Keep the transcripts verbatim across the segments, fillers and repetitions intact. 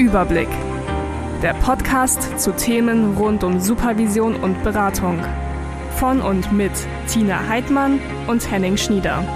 Überblick. Der Podcast zu Themen rund um Supervision und Beratung. Von und mit Tina Heidmann und Henning Schnieder.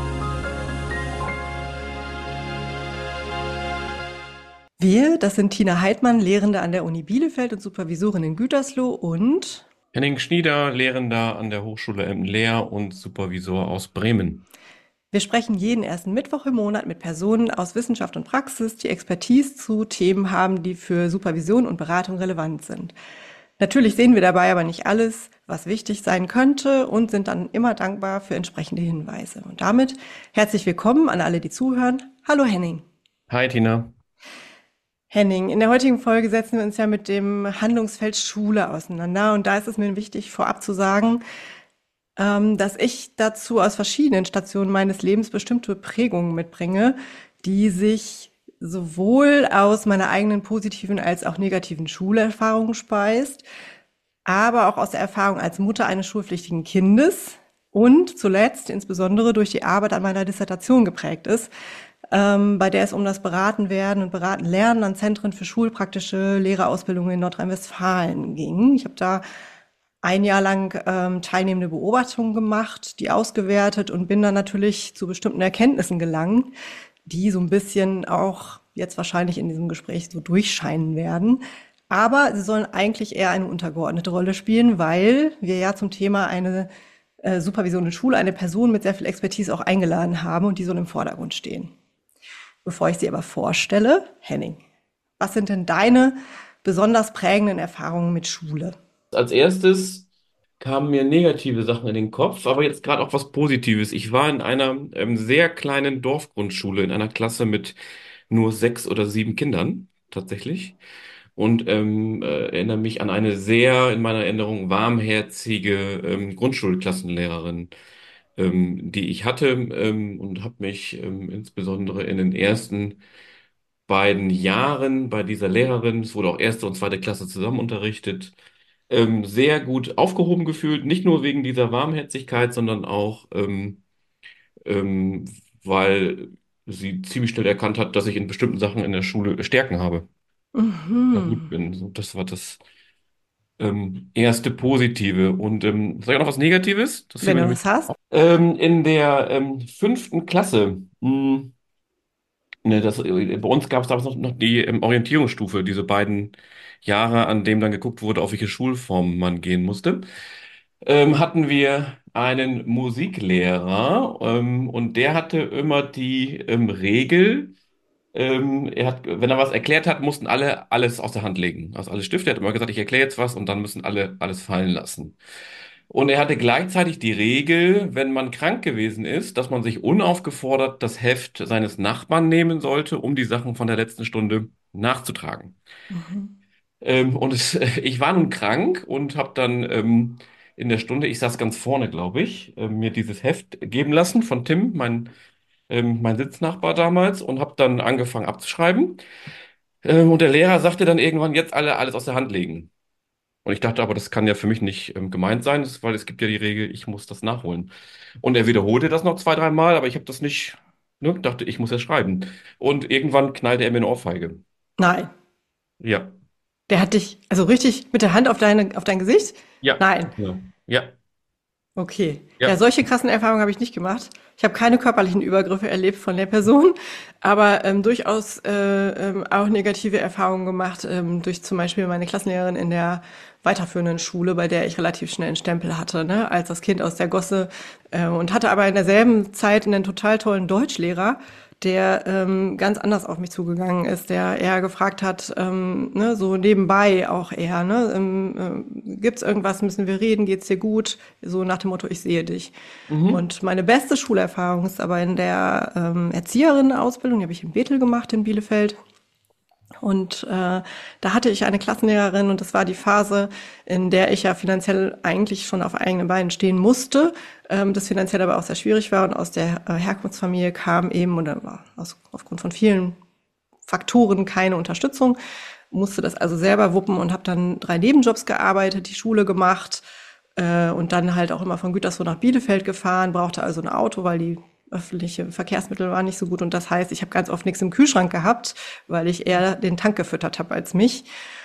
Wir, das sind Tina Heidmann, Lehrende an der Uni Bielefeld und Supervisorin in Gütersloh und Henning Schnieder, Lehrender an der Hochschule Emden-Leer und Supervisor aus Bremen. wir sprechen jeden ersten Mittwoch im Monat mit Personen aus Wissenschaft und Praxis, die Expertise zu Themen haben, die für Supervision und Beratung relevant sind. Natürlich sehen wir dabei aber nicht alles, was wichtig sein könnte, und sind dann immer dankbar für entsprechende Hinweise. Und damit herzlich willkommen an alle, die zuhören. Hallo Henning. Hi Tina. Henning, in der heutigen Folge setzen wir uns ja mit dem Handlungsfeld Schule auseinander. Und da ist es mir wichtig, vorab zu sagen, ähm, dass ich dazu aus verschiedenen Stationen meines Lebens bestimmte Prägungen mitbringe, die sich sowohl aus meiner eigenen positiven als auch negativen Schulerfahrung speist, aber auch aus der Erfahrung als Mutter eines schulpflichtigen Kindes und zuletzt insbesondere durch die Arbeit an meiner Dissertation geprägt ist, ähm, bei der es um das Beraten werden und Beraten lernen an Zentren für schulpraktische Lehrerausbildung in Nordrhein-Westfalen ging. Ich habe da ein Jahr lang ähm, teilnehmende Beobachtungen gemacht, die ausgewertet und bin dann natürlich zu bestimmten Erkenntnissen gelangt, die so ein bisschen auch jetzt wahrscheinlich in diesem Gespräch so durchscheinen werden. Aber sie sollen eigentlich eher eine untergeordnete Rolle spielen, weil wir ja zum Thema eine äh, Supervision in Schule eine Person mit sehr viel Expertise auch eingeladen haben und die soll im Vordergrund stehen. Bevor ich sie aber vorstelle, Henning, was sind denn deine besonders prägenden Erfahrungen mit Schule? Als erstes kamen mir negative Sachen in den Kopf, aber jetzt gerade auch was Positives. Ich war in einer ähm, sehr kleinen Dorfgrundschule, in einer Klasse mit nur sechs oder sieben Kindern tatsächlich. Und ähm, äh, erinnere mich an eine sehr, in meiner Erinnerung, warmherzige ähm, Grundschulklassenlehrerin, ähm, die ich hatte, ähm, und habe mich ähm, insbesondere in den ersten beiden Jahren bei dieser Lehrerin, es wurde auch erste und zweite Klasse zusammen unterrichtet, ähm, sehr gut aufgehoben gefühlt. Nicht nur wegen dieser Warmherzigkeit, sondern auch, ähm, ähm, weil sie ziemlich schnell erkannt hat, dass ich in bestimmten Sachen in der Schule Stärken habe, da gut Mhm. bin. So, das war das ähm, erste Positive. Und ähm, sag ich auch noch was Negatives? Das fiel Wenn mir du nämlich was hast. ähm, in der ähm, fünften Klasse. Mh, ne, das, äh, bei uns gab es damals noch, noch die ähm, Orientierungsstufe, diese beiden Jahre, an dem dann geguckt wurde, auf welche Schulform man gehen musste. Ähm, hatten wir einen Musiklehrer, ähm, und der hatte immer die ähm, Regel, ähm, er hat, wenn er was erklärt hat, mussten alle alles aus der Hand legen. Also alle Stifte. Er hat immer gesagt, ich erkläre jetzt was und dann müssen alle alles fallen lassen. Und er hatte gleichzeitig die Regel, wenn man krank gewesen ist, dass man sich unaufgefordert das Heft seines Nachbarn nehmen sollte, um die Sachen von der letzten Stunde nachzutragen. Mhm. Ähm, und es, ich war nun krank und habe dann ähm, in der Stunde, ich saß ganz vorne, glaube ich, äh, mir dieses Heft geben lassen von Tim, mein, ähm, mein Sitznachbar damals, und habe dann angefangen abzuschreiben. Ähm, und der Lehrer sagte dann irgendwann, jetzt alle alles aus der Hand legen. Und ich dachte aber, das kann ja für mich nicht ähm, gemeint sein, das, weil es gibt ja die Regel, ich muss das nachholen. Und er wiederholte das noch zwei, drei Mal, aber ich habe das nicht, ne, dachte, ich muss ja schreiben. Und irgendwann knallte er mir eine Ohrfeige. Nein. Ja, Der hat dich, also richtig mit der Hand auf deine, auf dein Gesicht? ja, Nein. ja, ja, Okay. Ja, ja. solche krassen Erfahrungen habe ich nicht gemacht. Ich habe keine körperlichen Übergriffe erlebt von der Person, aber ähm, durchaus äh, ähm, auch negative Erfahrungen gemacht, ähm, durch zum Beispiel meine Klassenlehrerin in der weiterführenden Schule, bei der ich relativ schnell einen Stempel hatte, ne, als das Kind aus der Gosse, äh, und hatte aber in derselben Zeit einen total tollen Deutschlehrer, der ähm, ganz anders auf mich zugegangen ist, der eher gefragt hat, ähm, ne, so nebenbei auch eher, ne, ähm, äh, gibt's irgendwas, müssen wir reden, geht's dir gut? So nach dem Motto, ich sehe dich. Mhm. Und meine beste Schulerfahrung ist aber in der ähm, Erzieherinnenausbildung, die habe ich in Bethel gemacht in Bielefeld. Und äh, da hatte ich eine Klassenlehrerin und das war die Phase, in der ich ja finanziell eigentlich schon auf eigenen Beinen stehen musste, ähm, das finanziell aber auch sehr schwierig war und aus der äh, Herkunftsfamilie kam eben oder war aus, aufgrund von vielen Faktoren keine Unterstützung, musste das also selber wuppen und habe dann drei Nebenjobs gearbeitet, die Schule gemacht äh, und dann halt auch immer von Gütersloh nach Bielefeld gefahren, brauchte also ein Auto, weil die öffentliche Verkehrsmittel waren nicht so gut und das heißt, ich habe ganz oft nichts im Kühlschrank gehabt, weil ich eher den Tank gefüttert habe als mich.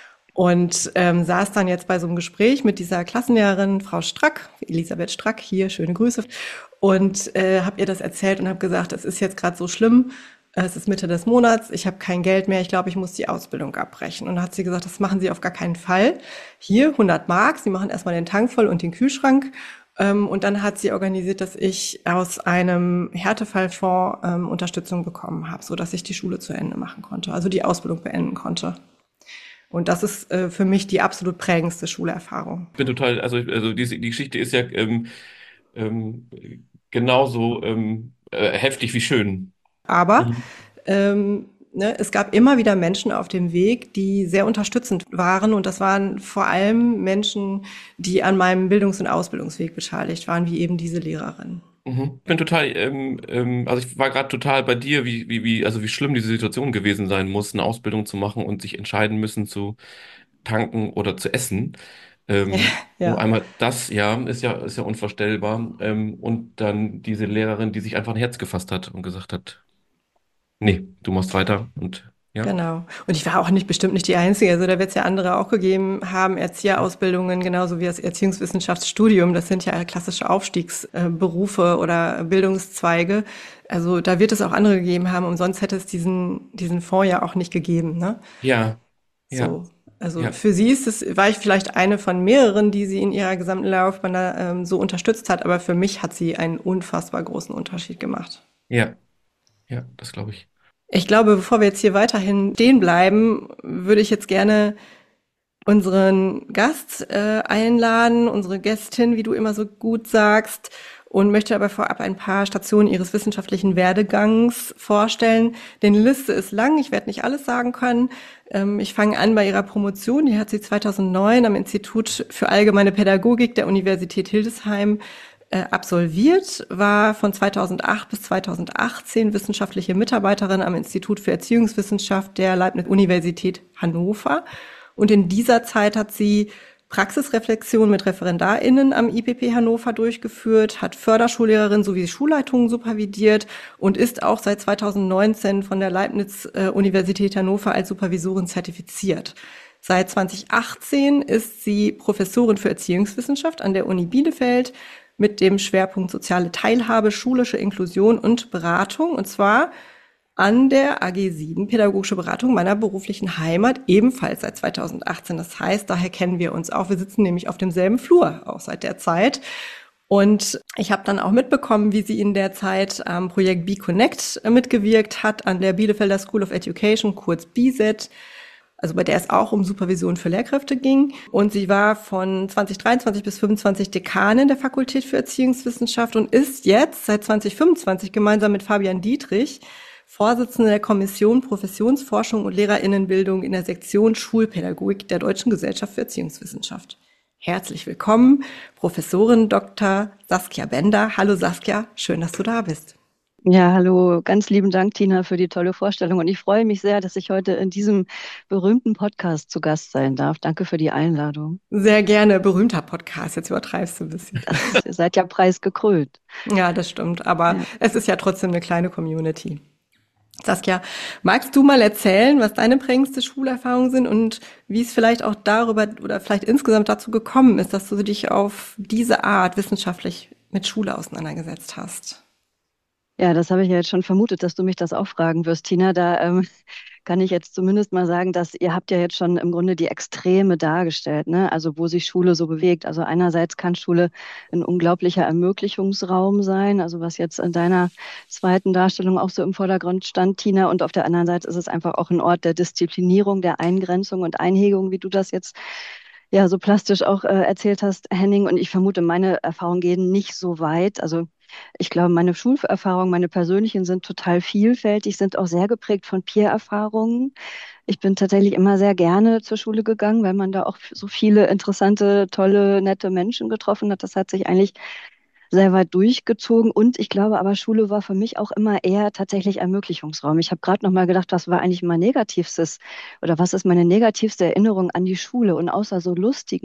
Und ähm, saß dann jetzt bei so einem Gespräch mit dieser Klassenlehrerin, Frau Strack, Elisabeth Strack, hier, schöne Grüße, und äh, habe ihr das erzählt und habe gesagt, es ist jetzt gerade so schlimm, es ist Mitte des Monats, ich habe kein Geld mehr, ich glaube, ich muss die Ausbildung abbrechen. Und dann hat sie gesagt, das machen Sie auf gar keinen Fall. Hier, hundert Mark, Sie machen erstmal den Tank voll und den Kühlschrank. Ähm, und dann hat sie organisiert, dass ich aus einem Härtefallfonds ähm, Unterstützung bekommen habe, so dass ich die Schule zu Ende machen konnte, also die Ausbildung beenden konnte. Und das ist äh, für mich die absolut prägendste Schulerfahrung. Ich bin total, also, also die, die Geschichte ist ja ähm, ähm, genauso ähm, äh, heftig wie schön. Aber Mhm. ähm, ne, es gab immer wieder Menschen auf dem Weg, die sehr unterstützend waren. Und das waren vor allem Menschen, die an meinem Bildungs- und Ausbildungsweg beteiligt waren, wie eben diese Lehrerin. Mhm. Ich bin total, ähm, ähm, also ich war gerade total bei dir, wie, wie, wie, also wie schlimm diese Situation gewesen sein muss, eine Ausbildung zu machen und sich entscheiden müssen zu tanken oder zu essen. Ähm, nur Ja. einmal das, ja, ist ja, ist ja unvorstellbar. Ähm, und dann diese Lehrerin, die sich einfach ein Herz gefasst hat und gesagt hat, nee, du machst weiter und ja. Genau. Und ich war auch nicht bestimmt nicht die Einzige. Also da wird es ja andere auch gegeben haben, Erzieherausbildungen, genauso wie das Erziehungswissenschaftsstudium. Das sind ja klassische Aufstiegsberufe oder Bildungszweige. Also da wird es auch andere gegeben haben. Umsonst hätte es diesen, diesen Fonds ja auch nicht gegeben, ne? Ja, ja, So. Also ja, für sie ist es, war ich vielleicht eine von mehreren, die sie in ihrer gesamten Laufbahn ähm, so unterstützt hat. Aber für mich hat sie einen unfassbar großen Unterschied gemacht. ja, ja, das glaube ich. Ich glaube, bevor wir jetzt hier weiterhin stehen bleiben, würde ich jetzt gerne unseren Gast äh, einladen, unsere Gästin, wie du immer so gut sagst, und möchte aber vorab ein paar Stationen ihres wissenschaftlichen Werdegangs vorstellen. Denn die Liste ist lang, ich werde nicht alles sagen können. Ähm, ich fange an bei ihrer Promotion, die hat sie zweitausendneun am Institut für Allgemeine Pädagogik der Universität Hildesheim äh, absolviert, war von zweitausendacht bis zweitausendachtzehn wissenschaftliche Mitarbeiterin am Institut für Erziehungswissenschaft der Leibniz-Universität Hannover. Und in dieser Zeit hat sie Praxisreflexion mit ReferendarInnen am I P P Hannover durchgeführt, hat Förderschullehrerin sowie Schulleitungen supervidiert und ist auch seit zweitausendneunzehn von der Leibniz-Universität Hannover als Supervisorin zertifiziert. Seit zweitausendachtzehn ist sie Professorin für Erziehungswissenschaft an der Uni Bielefeld mit dem Schwerpunkt soziale Teilhabe, schulische Inklusion und Beratung, und zwar an der A G sieben Pädagogische Beratung meiner beruflichen Heimat, ebenfalls seit zweitausendachtzehn. Das heißt, daher kennen wir uns auch. Wir sitzen nämlich auf demselben Flur, auch seit der Zeit. Und ich habe dann auch mitbekommen, wie sie in der Zeit am Projekt B-Connect mitgewirkt hat, an der Bielefelder School of Education, kurz B S E T, also bei der es auch um Supervision für Lehrkräfte ging. Und sie war von zweitausenddreiundzwanzig bis fünfundzwanzig Dekanin der Fakultät für Erziehungswissenschaft und ist jetzt seit zweitausendfünfundzwanzig gemeinsam mit Fabian Dietrich Vorsitzende der Kommission Professionsforschung und Lehrerinnenbildung in der Sektion Schulpädagogik der Deutschen Gesellschaft für Erziehungswissenschaft. Herzlich willkommen, Professorin Doktor Saskia Bender. Hallo Saskia, schön, dass du da bist. Ja, hallo, ganz lieben Dank, Tina, für die tolle Vorstellung. Und ich freue mich sehr, dass ich heute in diesem berühmten Podcast zu Gast sein darf. Danke für die Einladung. Sehr gerne, berühmter Podcast, jetzt übertreibst du ein bisschen. Das, ihr seid ja preisgekrönt. Ja, das stimmt, aber Ja. es ist ja trotzdem eine kleine Community. Saskia, magst du mal erzählen, was deine prägendste Schulerfahrungen sind und wie es vielleicht auch darüber oder vielleicht insgesamt dazu gekommen ist, dass du dich auf diese Art wissenschaftlich mit Schule auseinandergesetzt hast? Ja, das habe ich ja jetzt schon vermutet, dass du mich das auch fragen wirst, Tina. Da ähm, kann ich jetzt zumindest mal sagen, dass ihr habt ja jetzt schon im Grunde die Extreme dargestellt, ne? Also wo sich Schule so bewegt. Also einerseits kann Schule ein unglaublicher Ermöglichungsraum sein, also was jetzt in deiner zweiten Darstellung auch so im Vordergrund stand, Tina. Und auf der anderen Seite ist es einfach auch ein Ort der Disziplinierung, der Eingrenzung und Einhegung, wie du das jetzt ja so plastisch auch äh, erzählt hast, Henning. Und ich vermute, meine Erfahrungen gehen nicht so weit. Also ich glaube, meine Schulerfahrungen, meine persönlichen sind total vielfältig, sind auch sehr geprägt von Peer-Erfahrungen. Ich bin tatsächlich immer sehr gerne zur Schule gegangen, weil man da auch so viele interessante, tolle, nette Menschen getroffen hat. Das hat sich eigentlich sehr weit durchgezogen. Und ich glaube aber, Schule war für mich auch immer eher tatsächlich Ermöglichungsraum. Ich habe gerade noch mal gedacht, was war eigentlich mein negativstes oder was ist meine negativste Erinnerung an die Schule? Und außer so lustigen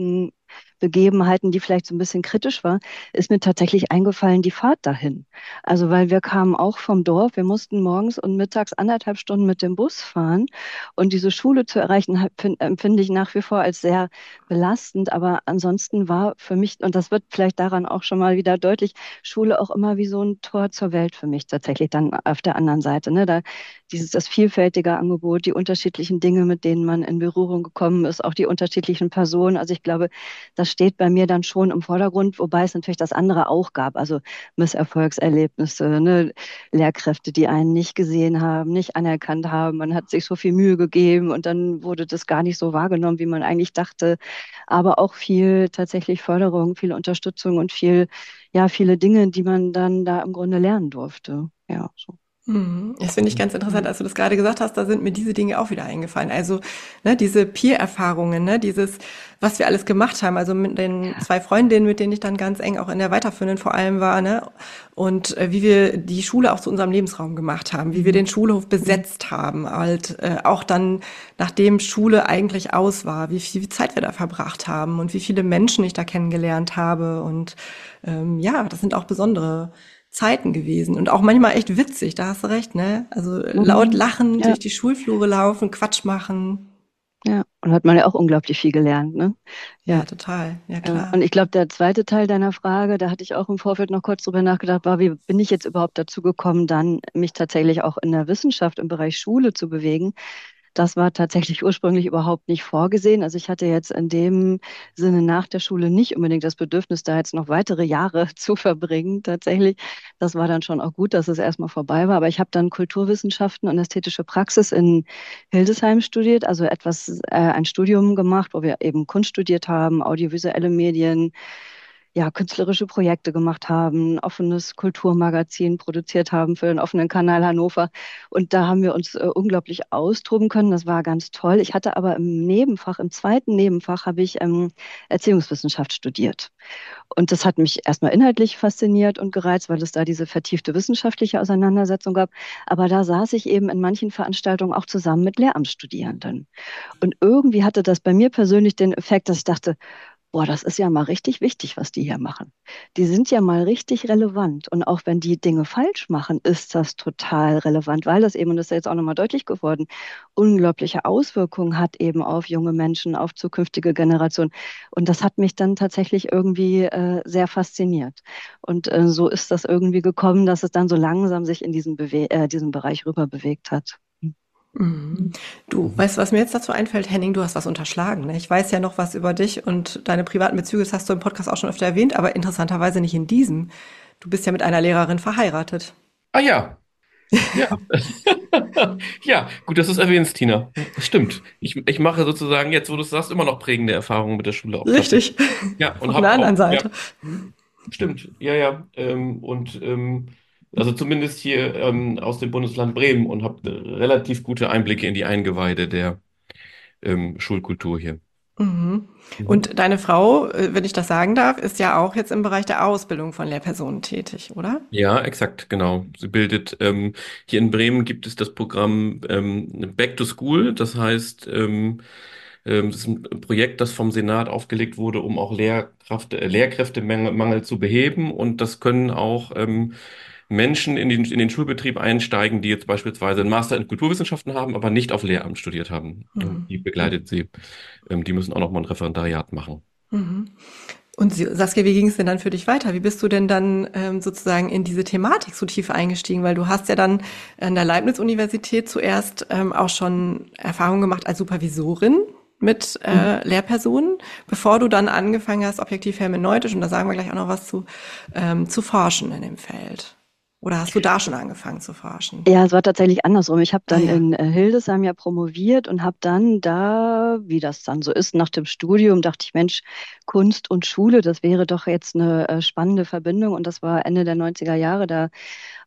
Begebenheiten, die vielleicht so ein bisschen kritisch war, ist mir tatsächlich eingefallen, die Fahrt dahin. Also weil wir kamen auch vom Dorf, wir mussten morgens und mittags anderthalb Stunden mit dem Bus fahren und diese Schule zu erreichen, hab- fin- empfinde ich nach wie vor als sehr belastend. Aber ansonsten war für mich, und das wird vielleicht daran auch schon mal wieder deutlich, Schule auch immer wie so ein Tor zur Welt für mich tatsächlich dann auf der anderen Seite. Ne? Da dieses das vielfältige Angebot, die unterschiedlichen Dinge, mit denen man in Berührung gekommen ist, auch die unterschiedlichen Personen. Also ich glaube, das steht bei mir dann schon im Vordergrund, wobei es natürlich das andere auch gab. Also Misserfolgserlebnisse, ne? Lehrkräfte, die einen nicht gesehen haben, nicht anerkannt haben. Man hat sich so viel Mühe gegeben und dann wurde das gar nicht so wahrgenommen, wie man eigentlich dachte. Aber auch viel tatsächlich Förderung, viel Unterstützung und viel, ja, viele Dinge, die man dann da im Grunde lernen durfte. Ja, so. Mhm. Das finde ich ganz interessant, als du das gerade gesagt hast, da sind mir diese Dinge auch wieder eingefallen. Also, ne, diese Peer-Erfahrungen, ne, dieses, was wir alles gemacht haben, also mit den zwei Freundinnen, mit denen ich dann ganz eng auch in der weiterführenden vor allem war, ne, und äh, wie wir die Schule auch zu unserem Lebensraum gemacht haben, wie wir den Schulhof besetzt haben, halt äh, auch dann, nachdem Schule eigentlich aus war, wie viel Zeit wir da verbracht haben und wie viele Menschen ich da kennengelernt habe und ähm, ja, das sind auch besondere Zeiten gewesen und auch manchmal echt witzig, da hast du recht, ne? Also laut Mhm. lachen, Ja, durch die Schulflure laufen, Quatsch machen. ja. Und hat man ja auch unglaublich viel gelernt, ne? Ja, Ja. total. Ja, Ja, klar. und ich glaube, der zweite Teil deiner Frage, da hatte ich auch im Vorfeld noch kurz drüber nachgedacht, war, wie bin ich jetzt überhaupt dazu gekommen, dann mich tatsächlich auch in der Wissenschaft im Bereich Schule zu bewegen? Das war tatsächlich ursprünglich überhaupt nicht vorgesehen. Also ich hatte jetzt in dem Sinne nach der Schule nicht unbedingt das Bedürfnis, da jetzt noch weitere Jahre zu verbringen, tatsächlich. Das war dann schon auch gut, dass es erstmal vorbei war. Aber ich habe dann Kulturwissenschaften und ästhetische Praxis in Hildesheim studiert, also etwas, äh, ein Studium gemacht, wo wir eben Kunst studiert haben, audiovisuelle Medien, ja, künstlerische Projekte gemacht haben, ein offenes Kulturmagazin produziert haben für den offenen Kanal Hannover. Und da haben wir uns äh, unglaublich austoben können. Das war ganz toll. Ich hatte aber im Nebenfach, im zweiten Nebenfach, habe ich ähm, Erziehungswissenschaft studiert. Und das hat mich erstmal inhaltlich fasziniert und gereizt, weil es da diese vertiefte wissenschaftliche Auseinandersetzung gab. Aber da saß ich eben in manchen Veranstaltungen auch zusammen mit Lehramtsstudierenden. Und irgendwie hatte das bei mir persönlich den Effekt, dass ich dachte, boah, das ist ja mal richtig wichtig, was die hier machen. Die sind ja mal richtig relevant. Und auch wenn die Dinge falsch machen, ist das total relevant, weil das eben, und das ist ja jetzt auch nochmal deutlich geworden, unglaubliche Auswirkungen hat eben auf junge Menschen, auf zukünftige Generationen. Und das hat mich dann tatsächlich irgendwie äh, sehr fasziniert. Und äh, so ist das irgendwie gekommen, dass es dann so langsam sich in diesen, Bewe äh, diesen Bereich rüber bewegt hat. Mhm. Du, weißt du, was mir jetzt dazu einfällt, Henning, du hast was unterschlagen, ne? Ich weiß ja noch was über dich und deine privaten Bezüge, das hast du im Podcast auch schon öfter erwähnt, aber interessanterweise nicht in diesem. Du bist ja mit einer Lehrerin verheiratet. Ah ja, ja. Ja, gut, dass du es erwähnst, Tina. Stimmt. Ich, ich mache sozusagen jetzt, wo du es sagst, immer noch prägende Erfahrungen mit der Schule auch tatsächlich. Richtig. Ja, und Von der habe anderen auch, ja, Seite. stimmt. Ja, ja. Ähm, und ähm, also zumindest hier ähm, aus dem Bundesland Bremen und habe relativ gute Einblicke in die Eingeweide der ähm, Schulkultur hier. Mhm. Mhm. Und deine Frau, äh, wenn ich das sagen darf, ist ja auch jetzt im Bereich der Ausbildung von Lehrpersonen tätig, oder? Ja, exakt, genau. Sie bildet, ähm, hier in Bremen gibt es das Programm ähm, Back to School. Das heißt, ähm, ähm, das ist ein Projekt, das vom Senat aufgelegt wurde, um auch Lehrkraft, äh, Lehrkräftemangel Mangel zu beheben. Und das können auch ähm, Menschen in den, in den Schulbetrieb einsteigen, die jetzt beispielsweise einen Master in Kulturwissenschaften haben, aber nicht auf Lehramt studiert haben. Und Mhm. die begleitet sie. Ähm, die müssen auch noch mal ein Referendariat machen. Mhm. Und Sie- Saskia, wie ging es denn dann für dich weiter? Wie bist du denn dann ähm, sozusagen in diese Thematik so tief eingestiegen? Weil du hast ja dann an der Leibniz-Universität zuerst ähm, auch schon Erfahrung gemacht als Supervisorin mit äh, Lehrpersonen, bevor du dann angefangen hast, objektiv hermeneutisch, und da sagen wir gleich auch noch was zu, ähm, zu forschen in dem Feld. Oder hast du da schon angefangen zu forschen? Ja, es war tatsächlich andersrum. Ich habe Ah dann ja. in äh, Hildesheim ja promoviert und habe dann da, wie das dann so ist, nach dem Studium dachte ich, Mensch, Kunst und Schule, das wäre doch jetzt eine äh, spannende Verbindung. Und das war Ende der neunziger Jahre. Da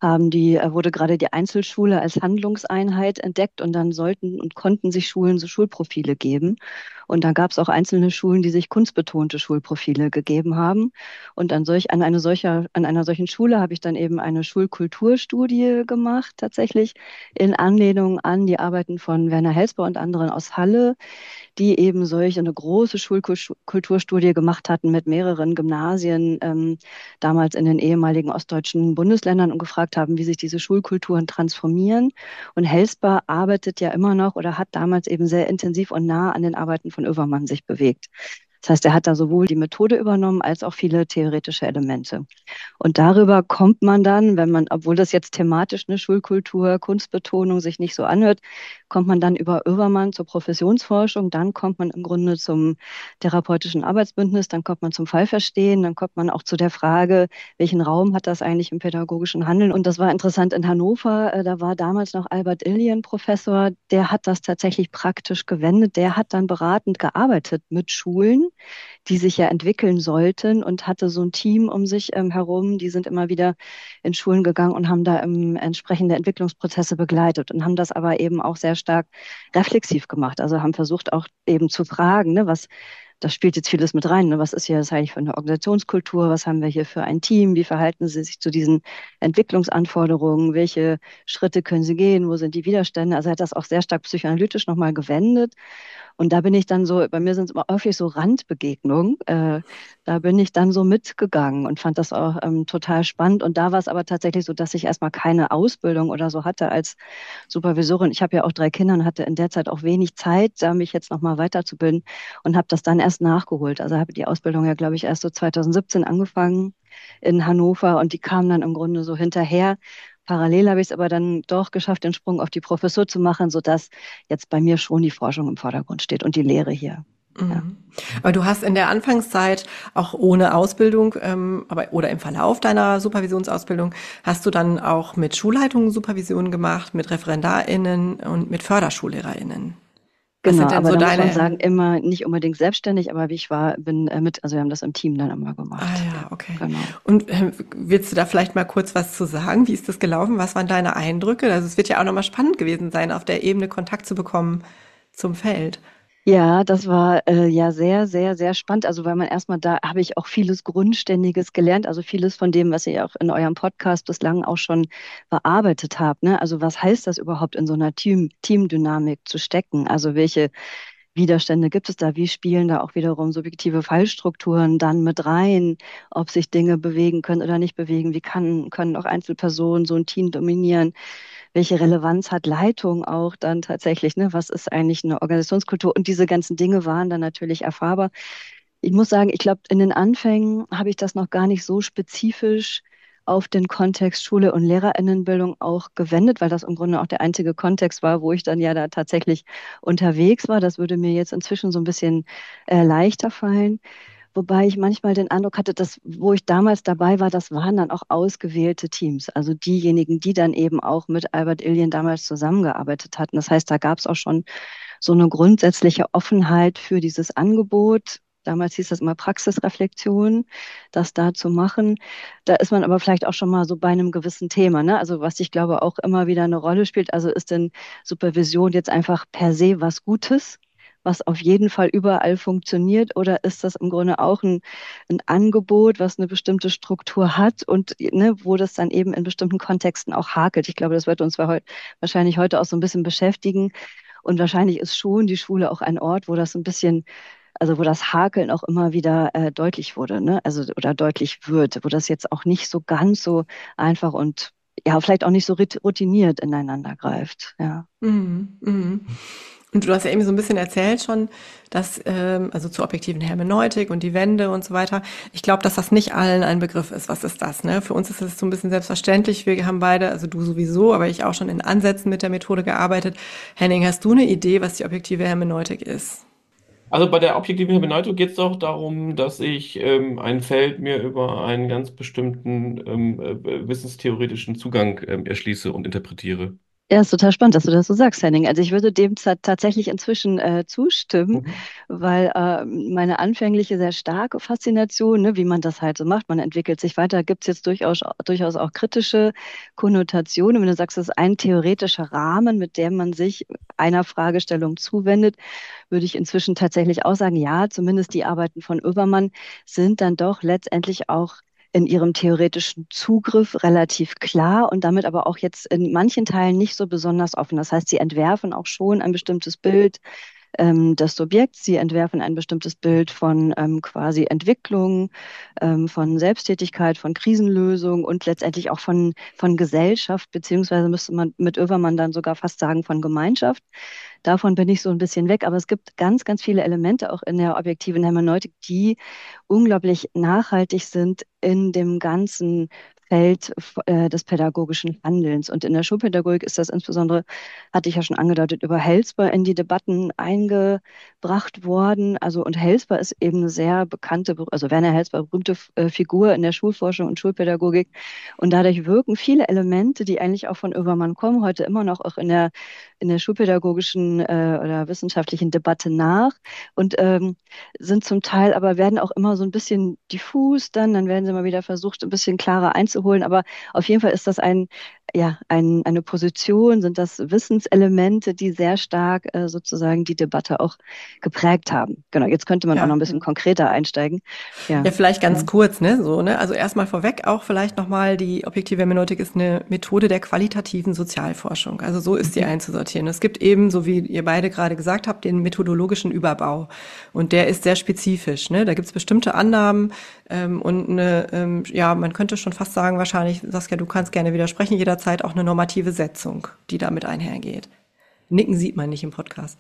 haben die, äh, wurde gerade die Einzelschule als Handlungseinheit entdeckt und dann sollten und konnten sich Schulen so Schulprofile geben. Und da gab es auch einzelne Schulen, die sich kunstbetonte Schulprofile gegeben haben. Und an solch, an eine solcher, an einer solchen Schule habe ich dann eben eine Schulkulturstudie gemacht, tatsächlich in Anlehnung an die Arbeiten von Werner Helsper und anderen aus Halle, die eben solch eine große Schulkulturstudie gemacht hatten mit mehreren Gymnasien, ähm, damals in den ehemaligen ostdeutschen Bundesländern und gefragt haben, wie sich diese Schulkulturen transformieren. Und Helsper arbeitet ja immer noch oder hat damals eben sehr intensiv und nah an den Arbeiten von Oevermann sich bewegt. Das heißt, er hat da sowohl die Methode übernommen als auch viele theoretische Elemente. Und darüber kommt man dann, wenn man, obwohl das jetzt thematisch eine Schulkultur, Kunstbetonung sich nicht so anhört, kommt man dann über Oevermann zur Professionsforschung, dann kommt man im Grunde zum therapeutischen Arbeitsbündnis, dann kommt man zum Fallverstehen, dann kommt man auch zu der Frage, welchen Raum hat das eigentlich im pädagogischen Handeln? Und das war interessant in Hannover, äh, da war damals noch Albert Illien Professor, der hat das tatsächlich praktisch gewendet, der hat dann beratend gearbeitet mit Schulen, die sich ja entwickeln sollten und hatte so ein Team um sich ähm, herum, die sind immer wieder in Schulen gegangen und haben da ähm, entsprechende Entwicklungsprozesse begleitet und haben das aber eben auch sehr stark reflexiv gemacht. Also haben versucht auch eben zu fragen, ne, was, das spielt jetzt vieles mit rein, ne, was ist hier das eigentlich für eine Organisationskultur, was haben wir hier für ein Team, wie verhalten sie sich zu diesen Entwicklungsanforderungen, welche Schritte können sie gehen, wo sind die Widerstände. Also er hat das auch sehr stark psychoanalytisch nochmal gewendet. Und da bin ich dann so, bei mir sind es immer häufig so Randbegegnungen. Äh, da bin ich dann so mitgegangen und fand das auch ähm, total spannend. Und da war es aber tatsächlich so, dass ich erstmal keine Ausbildung oder so hatte als Supervisorin. Ich habe ja auch drei Kinder und hatte in der Zeit auch wenig Zeit, da mich jetzt nochmal weiterzubilden und habe das dann erst nachgeholt. Also habe die Ausbildung ja, glaube ich, erst so zwanzig siebzehn angefangen in Hannover und die kam dann im Grunde so hinterher. Parallel habe ich es aber dann doch geschafft, den Sprung auf die Professur zu machen, sodass jetzt bei mir schon die Forschung im Vordergrund steht und die Lehre hier. Ja. Mhm. Aber du hast in der Anfangszeit auch ohne Ausbildung, ähm, aber oder im Verlauf deiner Supervisionsausbildung, hast du dann auch mit Schulleitungen Supervision gemacht, mit ReferendarInnen und mit FörderschullehrerInnen. Was Genau, sind denn aber so da muss man deine? sagen, immer nicht unbedingt selbstständig, aber wie ich war, bin äh, mit, also wir haben das im Team dann immer Ah gemacht. ja, Ja, okay. genau. Und äh, willst du da vielleicht mal kurz was zu sagen? Wie ist das gelaufen? Was waren deine Eindrücke? Also es wird ja auch nochmal spannend gewesen sein, auf der Ebene Kontakt zu bekommen zum Feld. Ja, das war äh, ja sehr, sehr, sehr spannend. Also weil man erstmal da habe ich auch vieles Grundständiges gelernt, also vieles von dem, was ihr auch in eurem Podcast bislang auch schon bearbeitet habt. Ne? Also was heißt das überhaupt in so einer Team, Teamdynamik zu stecken? Also welche Widerstände gibt es da? Wie spielen da auch wiederum subjektive Fallstrukturen dann mit rein, ob sich Dinge bewegen können oder nicht bewegen? Wie kann, können auch Einzelpersonen so ein Team dominieren? Welche Relevanz hat Leitung auch dann tatsächlich? Ne? Was ist eigentlich eine Organisationskultur? Und diese ganzen Dinge waren dann natürlich erfahrbar. Ich muss sagen, ich glaube, in den Anfängen habe ich das noch gar nicht so spezifisch auf den Kontext Schule und Lehrerinnenbildung auch gewendet, weil das im Grunde auch der einzige Kontext war, wo ich dann ja da tatsächlich unterwegs war. Das würde mir jetzt inzwischen so ein bisschen äh, leichter fallen. Wobei ich manchmal den Eindruck hatte, dass, wo ich damals dabei war, das waren dann auch ausgewählte Teams. Also diejenigen, die dann eben auch mit Albert Illien damals zusammengearbeitet hatten. Das heißt, da gab es auch schon so eine grundsätzliche Offenheit für dieses Angebot. Damals hieß das immer Praxisreflexion, das da zu machen. Da ist man aber vielleicht auch schon mal so bei einem gewissen Thema, ne? Also was ich glaube auch immer wieder eine Rolle spielt. Also ist denn Supervision jetzt einfach per se was Gutes, was auf jeden Fall überall funktioniert, oder ist das im Grunde auch ein, ein Angebot, was eine bestimmte Struktur hat und ne, wo das dann eben in bestimmten Kontexten auch hakelt? Ich glaube, das wird uns heut, wahrscheinlich heute auch so ein bisschen beschäftigen. Und wahrscheinlich ist schon die Schule auch ein Ort, wo das ein bisschen, also wo das Hakeln auch immer wieder äh, deutlich wurde, ne? Also oder deutlich wird, wo das jetzt auch nicht so ganz so einfach und ja, vielleicht auch nicht so rit- routiniert ineinander greift. Ja. Mhm, mhm. Und du hast ja eben so ein bisschen erzählt schon, dass, ähm, also zur objektiven Hermeneutik und die Wende und so weiter. Ich glaube, dass das nicht allen ein Begriff ist. Was ist das, ne? Für uns ist es so ein bisschen selbstverständlich. Wir haben beide, also du sowieso, aber ich auch schon in Ansätzen mit der Methode gearbeitet. Henning, hast du eine Idee, was die objektive Hermeneutik ist? Also bei der objektiven Hermeneutik geht es doch darum, dass ich ähm, ein Feld mir über einen ganz bestimmten ähm, äh, wissenstheoretischen Zugang ähm, erschließe und interpretiere. Ja, ist total spannend, dass du das so sagst, Henning. Also ich würde dem ta- tatsächlich inzwischen äh, zustimmen, Mhm. weil äh, meine anfängliche sehr starke Faszination, ne, wie man das halt so macht, man entwickelt sich weiter, gibt es jetzt durchaus, durchaus auch kritische Konnotationen. Wenn du sagst, das ist ein theoretischer Rahmen, mit dem man sich einer Fragestellung zuwendet, würde ich inzwischen tatsächlich auch sagen, ja, zumindest die Arbeiten von Oevermann sind dann doch letztendlich auch in ihrem theoretischen Zugriff relativ klar und damit aber auch jetzt in manchen Teilen nicht so besonders offen. Das heißt, sie entwerfen auch schon ein bestimmtes Bild ähm, des Subjekts, sie entwerfen ein bestimmtes Bild von ähm, quasi Entwicklung, ähm, von Selbsttätigkeit, von Krisenlösung und letztendlich auch von, von Gesellschaft, beziehungsweise müsste man mit Oevermann dann sogar fast sagen von Gemeinschaft. Davon bin ich so ein bisschen weg, aber es gibt ganz, ganz viele Elemente auch in der objektiven Hermeneutik, die unglaublich nachhaltig sind in dem ganzen Feld äh, des pädagogischen Handelns. Und in der Schulpädagogik ist das insbesondere, hatte ich ja schon angedeutet, über Helsper in die Debatten eingebracht worden. Also und Helsper ist eben eine sehr bekannte, also Werner Helsper, berühmte äh, Figur in der Schulforschung und Schulpädagogik. Und dadurch wirken viele Elemente, die eigentlich auch von Oevermann kommen, heute immer noch auch in der in der schulpädagogischen äh, oder wissenschaftlichen Debatte nach und ähm, sind zum Teil, aber werden auch immer so ein bisschen diffus dann, dann werden sie mal wieder versucht, ein bisschen klarer einzuholen, aber auf jeden Fall ist das ein, ja, ein, eine Position, sind das Wissenselemente, die sehr stark äh, sozusagen die Debatte auch geprägt haben. Genau, jetzt könnte man auch noch Ja, ein bisschen ja. konkreter einsteigen. Ja, Ja, vielleicht ganz genau. kurz, ne, so, ne? Also erstmal vorweg auch vielleicht nochmal, die objektive Hermeneutik ist eine Methode der qualitativen Sozialforschung. Also so ist sie Mhm. einzusortieren. Es gibt eben, so wie ihr beide gerade gesagt habt, den methodologischen Überbau. Und der ist sehr spezifisch, ne? Da gibt es bestimmte Annahmen ähm, und eine, ähm, ja, man könnte schon fast sagen, wahrscheinlich, Saskia, du kannst gerne widersprechen, jederzeit auch eine normative Setzung, die damit einhergeht. Nicken sieht man nicht im Podcast.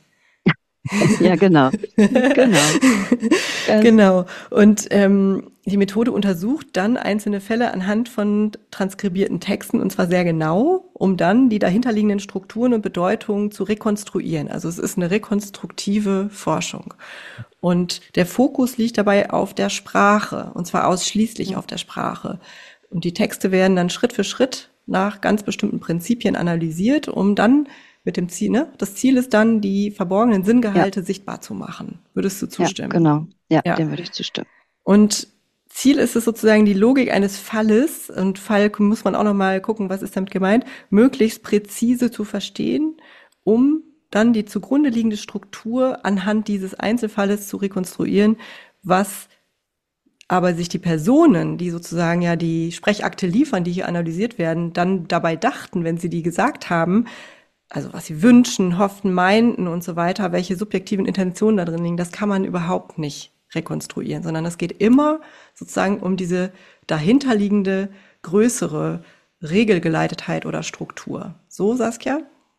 Ja, genau. Genau. Ganz, Genau. Und ähm, die Methode untersucht dann einzelne Fälle anhand von transkribierten Texten und zwar sehr genau, um dann die dahinterliegenden Strukturen und Bedeutungen zu rekonstruieren. Also es ist eine rekonstruktive Forschung. Und der Fokus liegt dabei auf der Sprache, und zwar ausschließlich auf der Sprache. Und die Texte werden dann Schritt für Schritt nach ganz bestimmten Prinzipien analysiert, um dann mit dem Ziel, ne? Das Ziel ist dann, die verborgenen ja, Sinngehalte sichtbar zu machen. Würdest du ja, zustimmen? genau. Ja, Ja. dem würde ich zustimmen. Und Ziel ist es sozusagen, die Logik eines Falles, und Fall muss man auch nochmal gucken, was ist damit gemeint, möglichst präzise zu verstehen, um dann die zugrunde liegende Struktur anhand dieses Einzelfalles zu rekonstruieren, was aber sich die Personen, die sozusagen ja die Sprechakte liefern, die hier analysiert werden, dann dabei dachten, wenn sie die gesagt haben, also was sie wünschen, hofften, meinten und so weiter, welche subjektiven Intentionen da drin liegen, das kann man überhaupt nicht rekonstruieren, sondern es geht immer sozusagen um diese dahinterliegende größere Regelgeleitetheit oder Struktur. So, Saskia?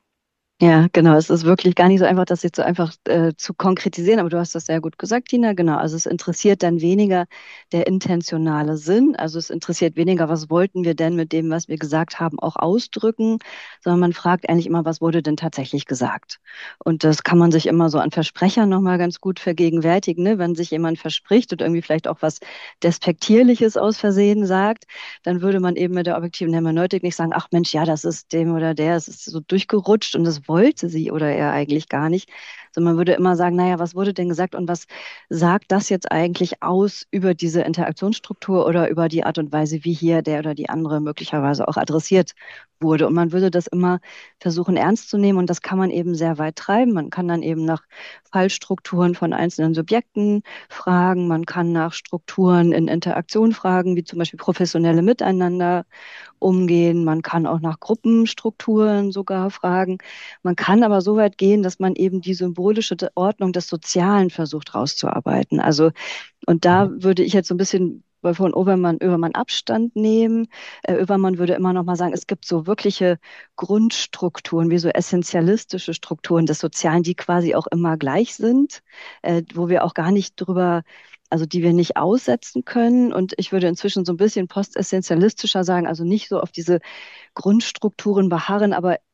Ja, genau. Es ist wirklich gar nicht so einfach, das jetzt so einfach äh, zu konkretisieren, aber du hast das sehr gut gesagt, Tina. Genau. Also es interessiert dann weniger der intentionale Sinn. Also es interessiert weniger, was wollten wir denn mit dem, was wir gesagt haben, auch ausdrücken, sondern man fragt eigentlich immer, was wurde denn tatsächlich gesagt? Und das kann man sich immer so an Versprechern nochmal ganz gut vergegenwärtigen, ne? Wenn sich jemand verspricht und irgendwie vielleicht auch was Despektierliches aus Versehen sagt, dann würde man eben mit der objektiven Hermeneutik nicht sagen, ach Mensch, ja, das ist dem oder der, es ist so durchgerutscht und das wollte sie oder er eigentlich gar nicht, sondern man würde immer sagen, naja, was wurde denn gesagt und was sagt das jetzt eigentlich aus über diese Interaktionsstruktur oder über die Art und Weise, wie hier der oder die andere möglicherweise auch adressiert wurde. Und man würde das immer versuchen ernst zu nehmen und das kann man eben sehr weit treiben. Man kann dann eben nach Fallstrukturen von einzelnen Subjekten fragen, man kann nach Strukturen in Interaktion fragen, wie zum Beispiel professionelle Miteinander umgehen. Man kann auch nach Gruppenstrukturen sogar fragen. Man kann aber so weit gehen, dass man eben die symbolische Ordnung des Sozialen versucht rauszuarbeiten. Also, und da würde ich jetzt so ein bisschen von Obermann, Obermann Abstand nehmen. Äh, Obermann würde immer noch mal sagen, es gibt so wirkliche Grundstrukturen, wie so essentialistische Strukturen des Sozialen, die quasi auch immer gleich sind, äh, wo wir auch gar nicht drüber, also die wir nicht aussetzen können. Und ich würde inzwischen so ein bisschen postessentialistischer sagen, also nicht so auf diese Grundstrukturen beharren, aber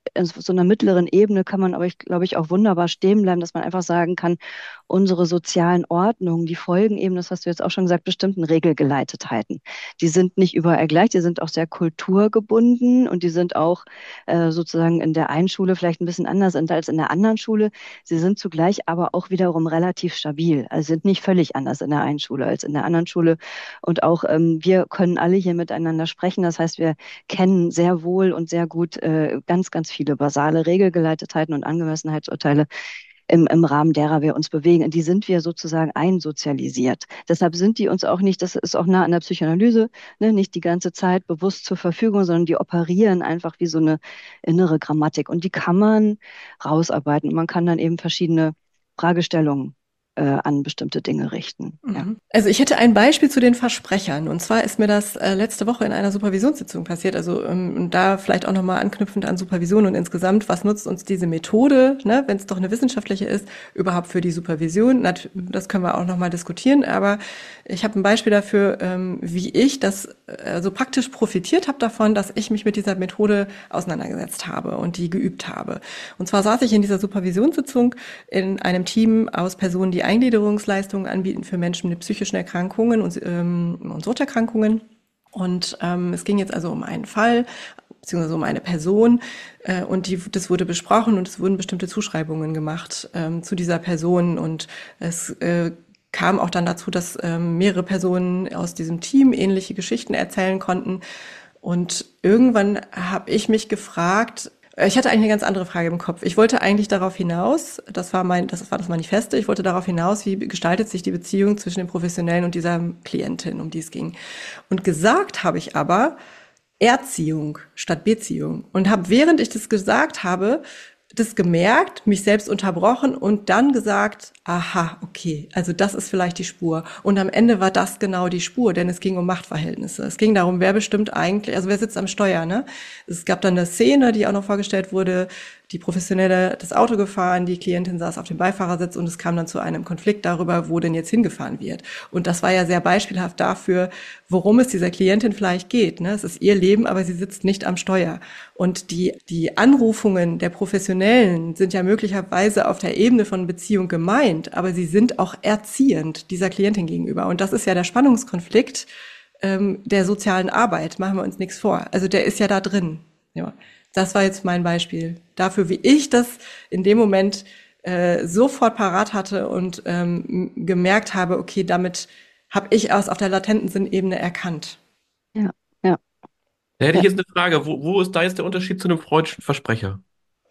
in so einer mittleren Ebene kann man aber, ich, glaube ich, auch wunderbar stehen bleiben, dass man einfach sagen kann, unsere sozialen Ordnungen, die folgen eben, das hast du jetzt auch schon gesagt, bestimmten Regelgeleitetheiten. Die sind nicht überall gleich, die sind auch sehr kulturgebunden und die sind auch äh, sozusagen in der einen Schule vielleicht ein bisschen anders als in der anderen Schule. Sie sind zugleich aber auch wiederum relativ stabil. Also sind nicht völlig anders in der einen Schule als in der anderen Schule. Und auch ähm, wir können alle hier miteinander sprechen. Das heißt, wir kennen sehr wohl und sehr gut äh, ganz, ganz viele basale Regelgeleitetheiten und Angemessenheitsurteile im, im Rahmen derer wir uns bewegen. In die sind wir sozusagen einsozialisiert. Deshalb sind die uns auch nicht, das ist auch nah an der Psychoanalyse, ne, nicht die ganze Zeit bewusst zur Verfügung, sondern die operieren einfach wie so eine innere Grammatik. Und die kann man rausarbeiten. Und man kann dann eben verschiedene Fragestellungen äh, an bestimmte Dinge richten. Ja. Also ich hätte ein Beispiel zu den Versprechern. Und zwar ist mir das äh, letzte Woche in einer Supervisionssitzung passiert. Also ähm, und da vielleicht auch nochmal anknüpfend an Supervision und insgesamt, was nutzt uns diese Methode, ne, wenn es doch eine wissenschaftliche ist, überhaupt für die Supervision? Nat- Das können wir auch nochmal diskutieren. Aber ich habe ein Beispiel dafür, ähm, wie ich das äh, so praktisch profitiert habe davon, dass ich mich mit dieser Methode auseinandergesetzt habe und die geübt habe. Und zwar saß ich in dieser Supervisionssitzung in einem Team aus Personen, die Eingliederungsleistungen anbieten für Menschen mit psychischen Erkrankungen und, ähm, und Suchterkrankungen. Und ähm, es ging jetzt also um einen Fall, beziehungsweise um eine Person, äh, und die, das wurde besprochen und es wurden bestimmte Zuschreibungen gemacht ähm, zu dieser Person. Und es äh, kam auch dann dazu, dass ähm, mehrere Personen aus diesem Team ähnliche Geschichten erzählen konnten. Und irgendwann habe ich mich gefragt, ich hatte eigentlich eine ganz andere Frage im Kopf. Ich wollte eigentlich darauf hinaus, das war mein, das war das Manifeste, ich wollte darauf hinaus, wie gestaltet sich die Beziehung zwischen dem Professionellen und dieser Klientin, um die es ging. Und gesagt habe ich aber Erziehung statt Beziehung und habe, während ich das gesagt habe, das gemerkt, mich selbst unterbrochen und dann gesagt, aha, okay, also das ist vielleicht die Spur. Und am Ende war das genau die Spur, denn es ging um Machtverhältnisse. Es ging darum, wer bestimmt eigentlich, also wer sitzt am Steuer, ne? Es gab dann eine Szene, die auch noch vorgestellt wurde, die Professionelle das Auto gefahren, die Klientin saß auf dem Beifahrersitz und es kam dann zu einem Konflikt darüber, wo denn jetzt hingefahren wird. Und das war ja sehr beispielhaft dafür, worum es dieser Klientin vielleicht geht, ne? Es ist ihr Leben, aber sie sitzt nicht am Steuer. Und die, die Anrufungen der Professionellen sind ja möglicherweise auf der Ebene von Beziehung gemeint, aber sie sind auch erziehend dieser Klientin gegenüber. Und das ist ja der Spannungskonflikt ähm, der sozialen Arbeit, machen wir uns nichts vor. Also der ist ja da drin. Ja. Das war jetzt mein Beispiel dafür, wie ich das in dem Moment äh, sofort parat hatte und ähm, gemerkt habe, okay, damit habe ich aus auf der latenten Sinnebene erkannt. Ja, ja. Da hätte Ja. ich jetzt eine Frage. Wo, wo ist da jetzt der Unterschied zu einem freudschen Versprecher?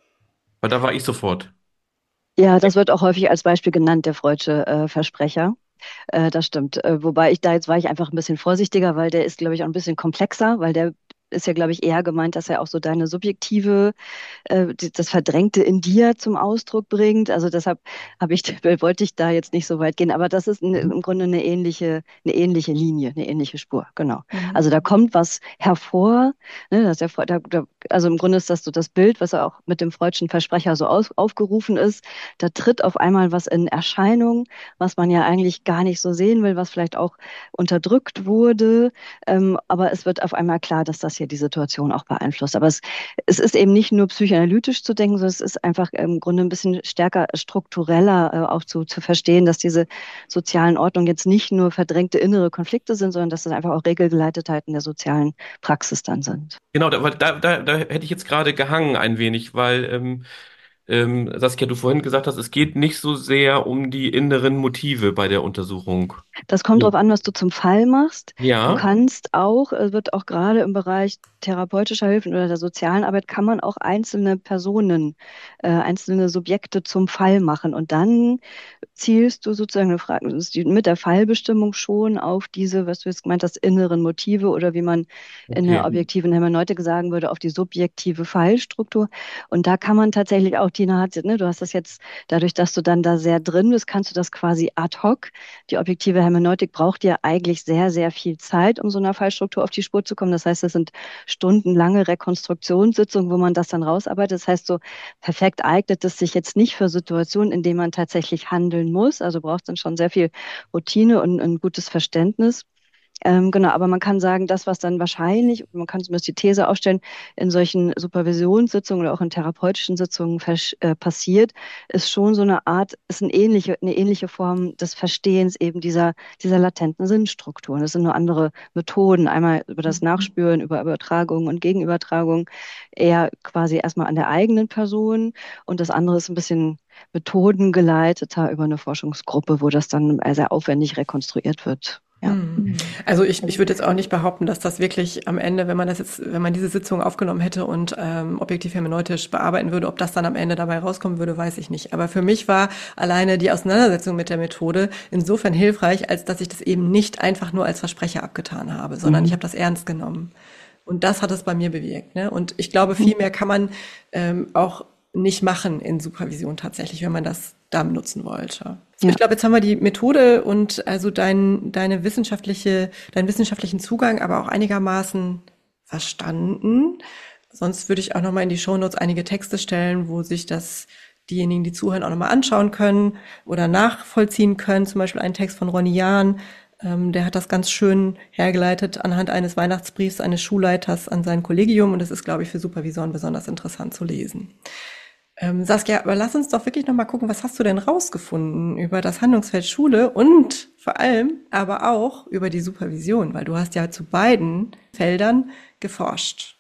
Weil da war ich sofort. Ja, das wird auch häufig als Beispiel genannt, der freudsche äh, Versprecher. Äh, das stimmt. Äh, wobei ich da jetzt war ich einfach ein bisschen vorsichtiger, weil der ist, glaube ich, auch ein bisschen komplexer, weil der ist ja, glaube ich, eher gemeint, dass er auch so deine subjektive, äh, die- das Verdrängte in dir zum Ausdruck bringt. Also deshalb habe ich, wollte ich da jetzt nicht so weit gehen. Aber das ist eine, im Grunde eine ähnliche, eine ähnliche Linie, eine ähnliche Spur, genau. Also da kommt was hervor. Ne, dass der, Fre- da, da, also im Grunde ist das so das Bild, was auch mit dem freudschen Versprecher so aus, aufgerufen ist. Da tritt auf einmal was in Erscheinung, was man ja eigentlich gar nicht so sehen will, was vielleicht auch unterdrückt wurde. Ähm, aber es wird auf einmal klar, dass das hier die Situation auch beeinflusst. Aber es, es ist eben nicht nur psychoanalytisch zu denken, sondern es ist einfach im Grunde ein bisschen stärker struktureller äh, auch zu, zu verstehen, dass diese sozialen Ordnungen jetzt nicht nur verdrängte innere Konflikte sind, sondern dass es einfach auch Regelgeleitetheiten der sozialen Praxis dann sind. Genau, da, weil da, da, da hätte ich jetzt gerade gehangen ein wenig, weil ähm, ähm, Saskia, du vorhin gesagt hast, es geht nicht so sehr um die inneren Motive bei der Untersuchung. Das kommt Ja. darauf an, was du zum Fall machst. Du Ja, kannst auch, es wird auch gerade im Bereich therapeutischer Hilfen oder der sozialen Arbeit, kann man auch einzelne Personen, äh, einzelne Subjekte zum Fall machen. Und dann zielst du sozusagen eine Frage, das ist die- mit der Fallbestimmung schon auf diese, was du jetzt gemeint hast, inneren Motive oder wie man in der okay. objektiven Hermeneutik sagen würde, auf die subjektive Fallstruktur. Und da kann man tatsächlich auch, Tina hat, ne, du hast das jetzt, dadurch, dass du dann da sehr drin bist, kannst du das quasi ad hoc. Die objektive Hermeneutik braucht ja eigentlich sehr, sehr viel Zeit, um so einer Fallstruktur auf die Spur zu kommen. Das heißt, das sind stundenlange Rekonstruktionssitzungen, wo man das dann rausarbeitet. Das heißt, so perfekt eignet es sich jetzt nicht für Situationen, in denen man tatsächlich handeln muss. Also braucht es dann schon sehr viel Routine und ein gutes Verständnis. Ähm, genau, aber man kann sagen, das, was dann wahrscheinlich, man kann zumindest die These aufstellen, in solchen Supervisionssitzungen oder auch in therapeutischen Sitzungen versch- äh, passiert, ist schon so eine Art, ist eine ähnliche, eine ähnliche Form des Verstehens eben dieser, dieser latenten Sinnstrukturen. Das sind nur andere Methoden, einmal über das Mhm. Nachspüren, über Übertragung und Gegenübertragung, eher quasi erstmal an der eigenen Person, und das andere ist ein bisschen methodengeleiteter über eine Forschungsgruppe, wo das dann äh, sehr aufwendig rekonstruiert wird. Ja. Hm. Also ich, ich würde jetzt auch nicht behaupten, dass das wirklich am Ende, wenn man das jetzt, wenn man diese Sitzung aufgenommen hätte und ähm, objektiv hermeneutisch bearbeiten würde, ob das dann am Ende dabei rauskommen würde, weiß ich nicht. Aber für mich war alleine die Auseinandersetzung mit der Methode insofern hilfreich, als dass ich das eben nicht einfach nur als Versprecher abgetan habe, sondern ich Mhm. habe das ernst genommen. Und das hat es bei mir bewirkt. Ne? Und ich glaube, viel mehr kann man ähm, auch nicht machen in Supervision tatsächlich, wenn man das da nutzen wollte. So, Ja. ich glaube, jetzt haben wir die Methode und also dein, deine wissenschaftliche, deinen wissenschaftlichen Zugang aber auch einigermaßen verstanden. Sonst würde ich auch noch mal in die Shownotes einige Texte stellen, wo sich das diejenigen, die zuhören, auch noch mal anschauen können oder nachvollziehen können. Zum Beispiel einen Text von Ronny Jahn, ähm, der hat das ganz schön hergeleitet anhand eines Weihnachtsbriefs eines Schulleiters an sein Kollegium, und das ist, glaube ich, für Supervisoren besonders interessant zu lesen. Ähm, Saskia, aber lass uns doch wirklich noch mal gucken, was hast du denn rausgefunden über das Handlungsfeld Schule und vor allem aber auch über die Supervision, weil du hast ja zu beiden Feldern geforscht.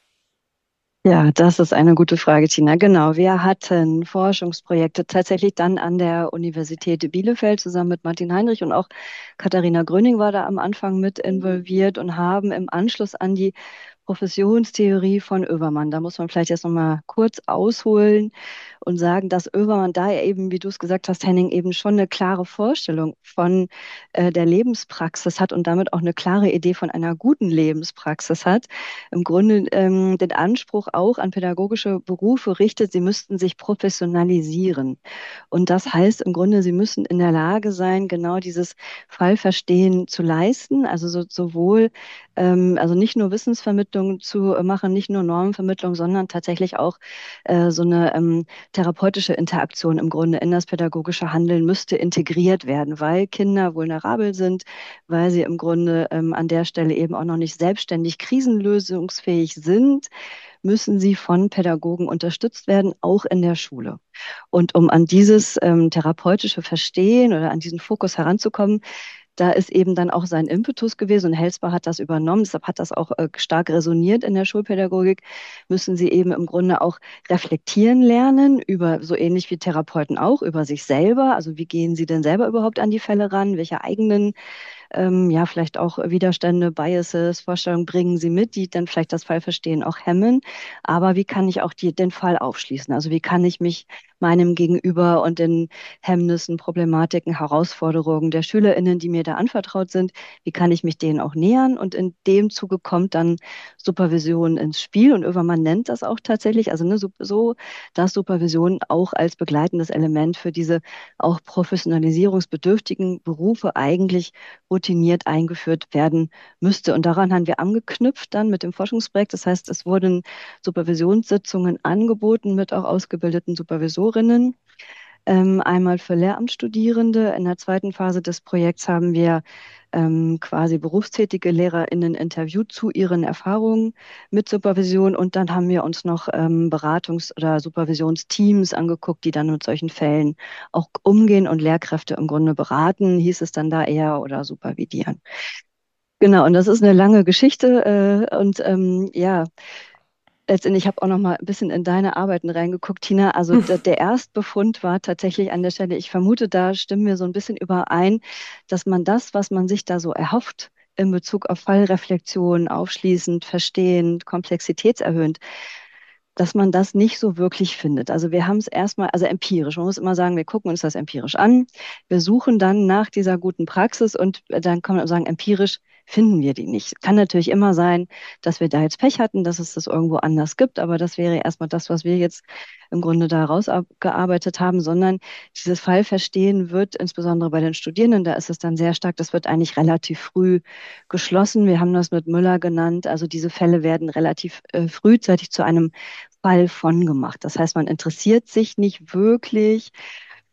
Ja, das ist eine gute Frage, Tina. Genau, wir hatten Forschungsprojekte tatsächlich dann an der Universität Bielefeld zusammen mit Martin Heinrich, und auch Katharina Gröning war da am Anfang mit involviert, und haben im Anschluss an die Professionstheorie von Oevermann, da muss man vielleicht jetzt noch mal kurz ausholen und sagen, dass Oevermann da ja eben, wie du es gesagt hast, Henning, eben schon eine klare Vorstellung von äh, der Lebenspraxis hat und damit auch eine klare Idee von einer guten Lebenspraxis hat. Im Grunde ähm, den Anspruch auch an pädagogische Berufe richtet, sie müssten sich professionalisieren. Und das heißt im Grunde, sie müssen in der Lage sein, genau dieses Fallverstehen zu leisten, also so, sowohl ähm, also nicht nur Wissensvermittlung zu äh, machen, nicht nur Normenvermittlung, sondern tatsächlich auch äh, so eine ähm, therapeutische Interaktion im Grunde in das pädagogische Handeln müsste integriert werden, weil Kinder vulnerabel sind, weil sie im Grunde ähm, an der Stelle eben auch noch nicht selbstständig krisenlösungsfähig sind, müssen sie von Pädagogen unterstützt werden, auch in der Schule. Und um an dieses ähm, therapeutische Verstehen oder an diesen Fokus heranzukommen, da ist eben dann auch sein Impetus gewesen, und Helsper hat das übernommen, deshalb hat das auch äh, stark resoniert in der Schulpädagogik, müssen sie eben im Grunde auch reflektieren lernen, über so ähnlich wie Therapeuten auch, über sich selber. Also wie gehen sie denn selber überhaupt an die Fälle ran? Welche eigenen ähm, ja, vielleicht auch Widerstände, Biases, Vorstellungen bringen sie mit, die dann vielleicht das Fallverstehen auch hemmen. Aber wie kann ich auch die, den Fall aufschließen? Also wie kann ich mich meinem Gegenüber und den Hemmnissen, Problematiken, Herausforderungen der SchülerInnen, die mir da anvertraut sind, wie kann ich mich denen auch nähern? Und in dem Zuge kommt dann Supervision ins Spiel, und Oevermann nennt das auch tatsächlich, also ne, so, so, dass Supervision auch als begleitendes Element für diese auch professionalisierungsbedürftigen Berufe eigentlich routiniert eingeführt werden müsste. Und daran haben wir angeknüpft dann mit dem Forschungsprojekt. Das heißt, es wurden Supervisionssitzungen angeboten mit auch ausgebildeten Supervisorinnen. Ähm, einmal für Lehramtsstudierende. In der zweiten Phase des Projekts haben wir ähm, quasi berufstätige LehrerInnen interviewt zu ihren Erfahrungen mit Supervision. Und dann haben wir uns noch ähm, Beratungs- oder Supervisionsteams angeguckt, die dann mit solchen Fällen auch umgehen und Lehrkräfte im Grunde beraten, hieß es dann da eher, oder supervidieren. Genau, und das ist eine lange Geschichte. Äh, und ähm, ja, letztendlich, ich habe auch noch mal ein bisschen in deine Arbeiten reingeguckt, Tina. Also der, der Erstbefund war tatsächlich an der Stelle, ich vermute, da stimmen wir so ein bisschen überein, dass man das, was man sich da so erhofft, in Bezug auf Fallreflexion, aufschließend, verstehend, komplexitätserhöhend, dass man das nicht so wirklich findet. Also wir haben es erstmal, also empirisch. Man muss immer sagen, wir gucken uns das empirisch an. Wir suchen dann nach dieser guten Praxis, und dann kann man sagen, empirisch finden wir die nicht. Kann natürlich immer sein, dass wir da jetzt Pech hatten, dass es das irgendwo anders gibt, aber das wäre erstmal das, was wir jetzt im Grunde da rausgearbeitet haben, sondern dieses Fallverstehen wird insbesondere bei den Studierenden, da ist es dann sehr stark, das wird eigentlich relativ früh geschlossen. Wir haben das mit Müller genannt. Also diese Fälle werden relativ äh, frühzeitig zu einem Fall von gemacht. Das heißt, man interessiert sich nicht wirklich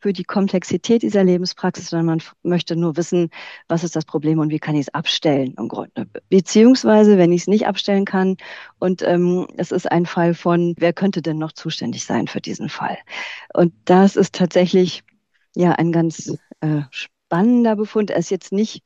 für die Komplexität dieser Lebenspraxis, sondern man f- möchte nur wissen, was ist das Problem und wie kann ich es abstellen im Grunde. Beziehungsweise, wenn ich es nicht abstellen kann und ähm, es ist ein Fall von, wer könnte denn noch zuständig sein für diesen Fall? Und das ist tatsächlich ja ein ganz äh, spannender Befund. Er ist jetzt nicht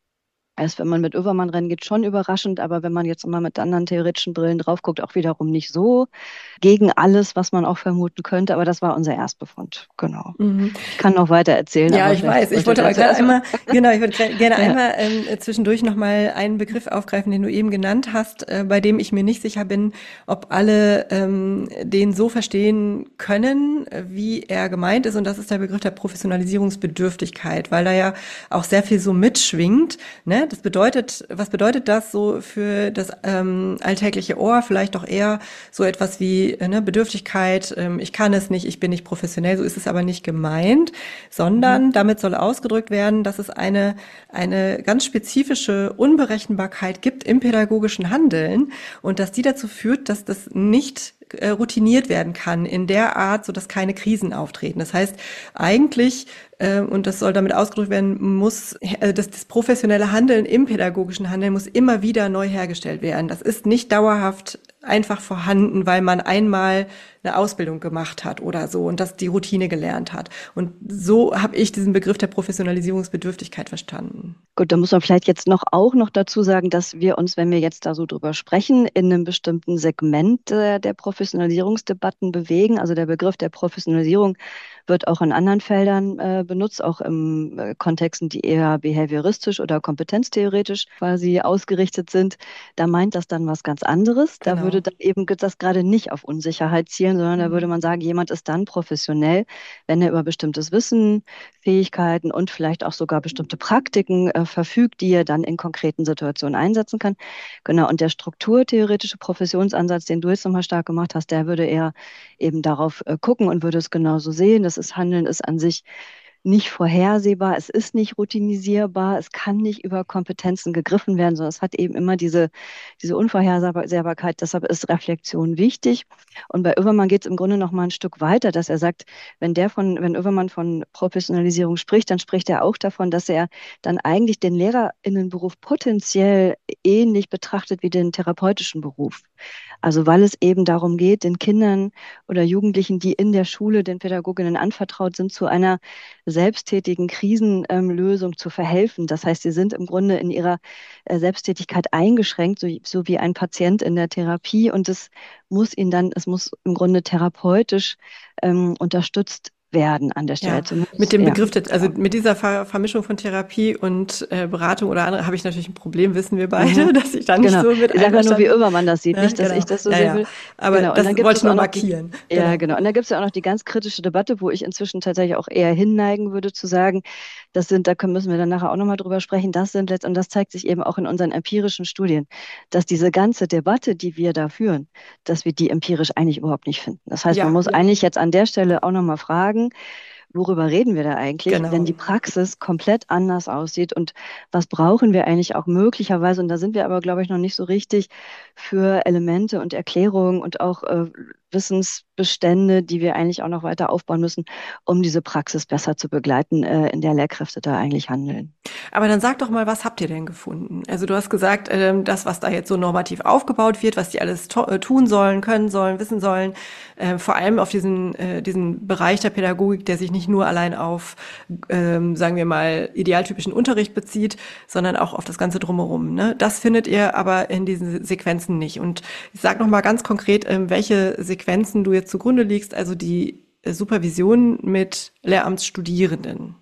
erst, wenn man mit Övermann rennen geht, schon überraschend, aber wenn man jetzt mal mit anderen theoretischen Brillen drauf guckt, auch wiederum nicht so gegen alles, was man auch vermuten könnte. Aber das war unser Erstbefund. Genau. Mhm. Ich kann noch weiter erzählen, Ja, aber ich vielleicht weiß. Ich wollte wollte aber dazu gerade erstmal. einmal, genau, ich würde gra- gerne Ja. einmal ähm, zwischendurch nochmal einen Begriff aufgreifen, den du eben genannt hast, äh, bei dem ich mir nicht sicher bin, ob alle ähm, den so verstehen können, äh, wie er gemeint ist. Und das ist der Begriff der Professionalisierungsbedürftigkeit, weil da ja auch sehr viel so mitschwingt. Ne? Das bedeutet, was bedeutet das so für das ähm, alltägliche Ohr? Vielleicht doch eher so etwas wie äh, ne, Bedürftigkeit, ähm, ich kann es nicht, ich bin nicht professionell, so ist es aber nicht gemeint, sondern damit soll ausgedrückt werden, dass es eine, eine ganz spezifische Unberechenbarkeit gibt im pädagogischen Handeln und dass die dazu führt, dass das nicht äh, routiniert werden kann in der Art, so dass keine Krisen auftreten. Das heißt, eigentlich, äh, und das soll damit ausgedrückt werden, muss, äh, dass das professionelle Handeln im pädagogischen Handeln muss immer wieder neu hergestellt werden. Das ist nicht dauerhaft einfach vorhanden, weil man einmal eine Ausbildung gemacht hat oder so und das die Routine gelernt hat. Und so habe ich diesen Begriff der Professionalisierungsbedürftigkeit verstanden. Gut, da muss man vielleicht jetzt noch auch noch dazu sagen, dass wir uns, wenn wir jetzt da so drüber sprechen, in einem bestimmten Segment äh, der Professionalisierungsdebatten bewegen. Also der Begriff der Professionalisierung wird auch in anderen Feldern äh, benutzt, auch im äh, Kontexten, die eher behavioristisch oder kompetenztheoretisch quasi ausgerichtet sind. Da meint das dann was ganz anderes. Da würde Genau. dann eben das gerade nicht auf Unsicherheit zielen, sondern da würde Mhm. man sagen, jemand ist dann professionell, wenn er über bestimmtes Wissen, Fähigkeiten und vielleicht auch sogar bestimmte Praktiken äh, verfügt, die er dann in konkreten Situationen einsetzen kann. Genau, und der strukturtheoretische Professionsansatz, den du jetzt nochmal stark gemacht hast, der würde eher eben darauf äh, gucken und würde es genauso sehen. Das ist Handeln ist an sich nicht vorhersehbar, es ist nicht routinisierbar, es kann nicht über Kompetenzen gegriffen werden, sondern es hat eben immer diese, diese Unvorhersehbarkeit. Deshalb ist Reflexion wichtig. Und bei Oevermann geht es im Grunde noch mal ein Stück weiter, dass er sagt, wenn der von, wenn Oevermann von Professionalisierung spricht, dann spricht er auch davon, dass er dann eigentlich den LehrerInnenberuf potenziell ähnlich betrachtet wie den therapeutischen Beruf. Also weil es eben darum geht, den Kindern oder Jugendlichen, die in der Schule den Pädagoginnen anvertraut sind, zu einer selbsttätigen Krisenlösung zu verhelfen. Das heißt, sie sind im Grunde in ihrer äh, Selbsttätigkeit eingeschränkt, so, so wie ein Patient in der Therapie. Und es muss ihnen dann, es muss im Grunde therapeutisch ähm, unterstützt werden an der Stelle. Ja, Zumindest, mit dem ja, Begriff, der, also genau. mit dieser Ver Vermischung von Therapie und äh, Beratung oder andere habe ich natürlich ein Problem, wissen wir beide, Mhm. dass ich da nicht Genau. so mit Ich sage ja nur, wie einverstanden bin. Oevermann das sieht, Ja, nicht, dass genau. ich das so Ja, sehen ja. will. Aber Genau. Und das dann gibt wollte es ich nur auch noch die, markieren. ja, Genau. genau. Und dann gibt es ja auch noch die ganz kritische Debatte, wo ich inzwischen tatsächlich auch eher hinneigen würde zu sagen, das sind, da können, müssen wir dann nachher auch nochmal drüber sprechen, das sind letzt, und das zeigt sich eben auch in unseren empirischen Studien, dass diese ganze Debatte, die wir da führen, dass wir die empirisch eigentlich überhaupt nicht finden. Das heißt, man Ja, muss ja, eigentlich jetzt an der Stelle auch nochmal fragen, worüber reden wir da eigentlich, wenn genau. die Praxis komplett anders aussieht und was brauchen wir eigentlich auch möglicherweise, und da sind wir aber, glaube ich, noch nicht so richtig für Elemente und Erklärungen und auch äh, Wissensbestände, die wir eigentlich auch noch weiter aufbauen müssen, um diese Praxis besser zu begleiten, äh, in der Lehrkräfte da eigentlich handeln. Aber dann sag doch mal, was habt ihr denn gefunden? Also du hast gesagt, ähm, das, was da jetzt so normativ aufgebaut wird, was die alles to- äh, tun sollen, können sollen, wissen sollen, äh, vor allem auf diesen, äh, diesen Bereich der Pädagogik, der sich nicht nur allein auf, ähm, sagen wir mal, idealtypischen Unterricht bezieht, sondern auch auf das Ganze drumherum. Ne? Das findet ihr aber in diesen Sequenzen nicht. Und ich sag noch mal ganz konkret, ähm, welche Sequenzen du jetzt zugrunde liegst, also die äh, Supervision mit Lehramtsstudierenden.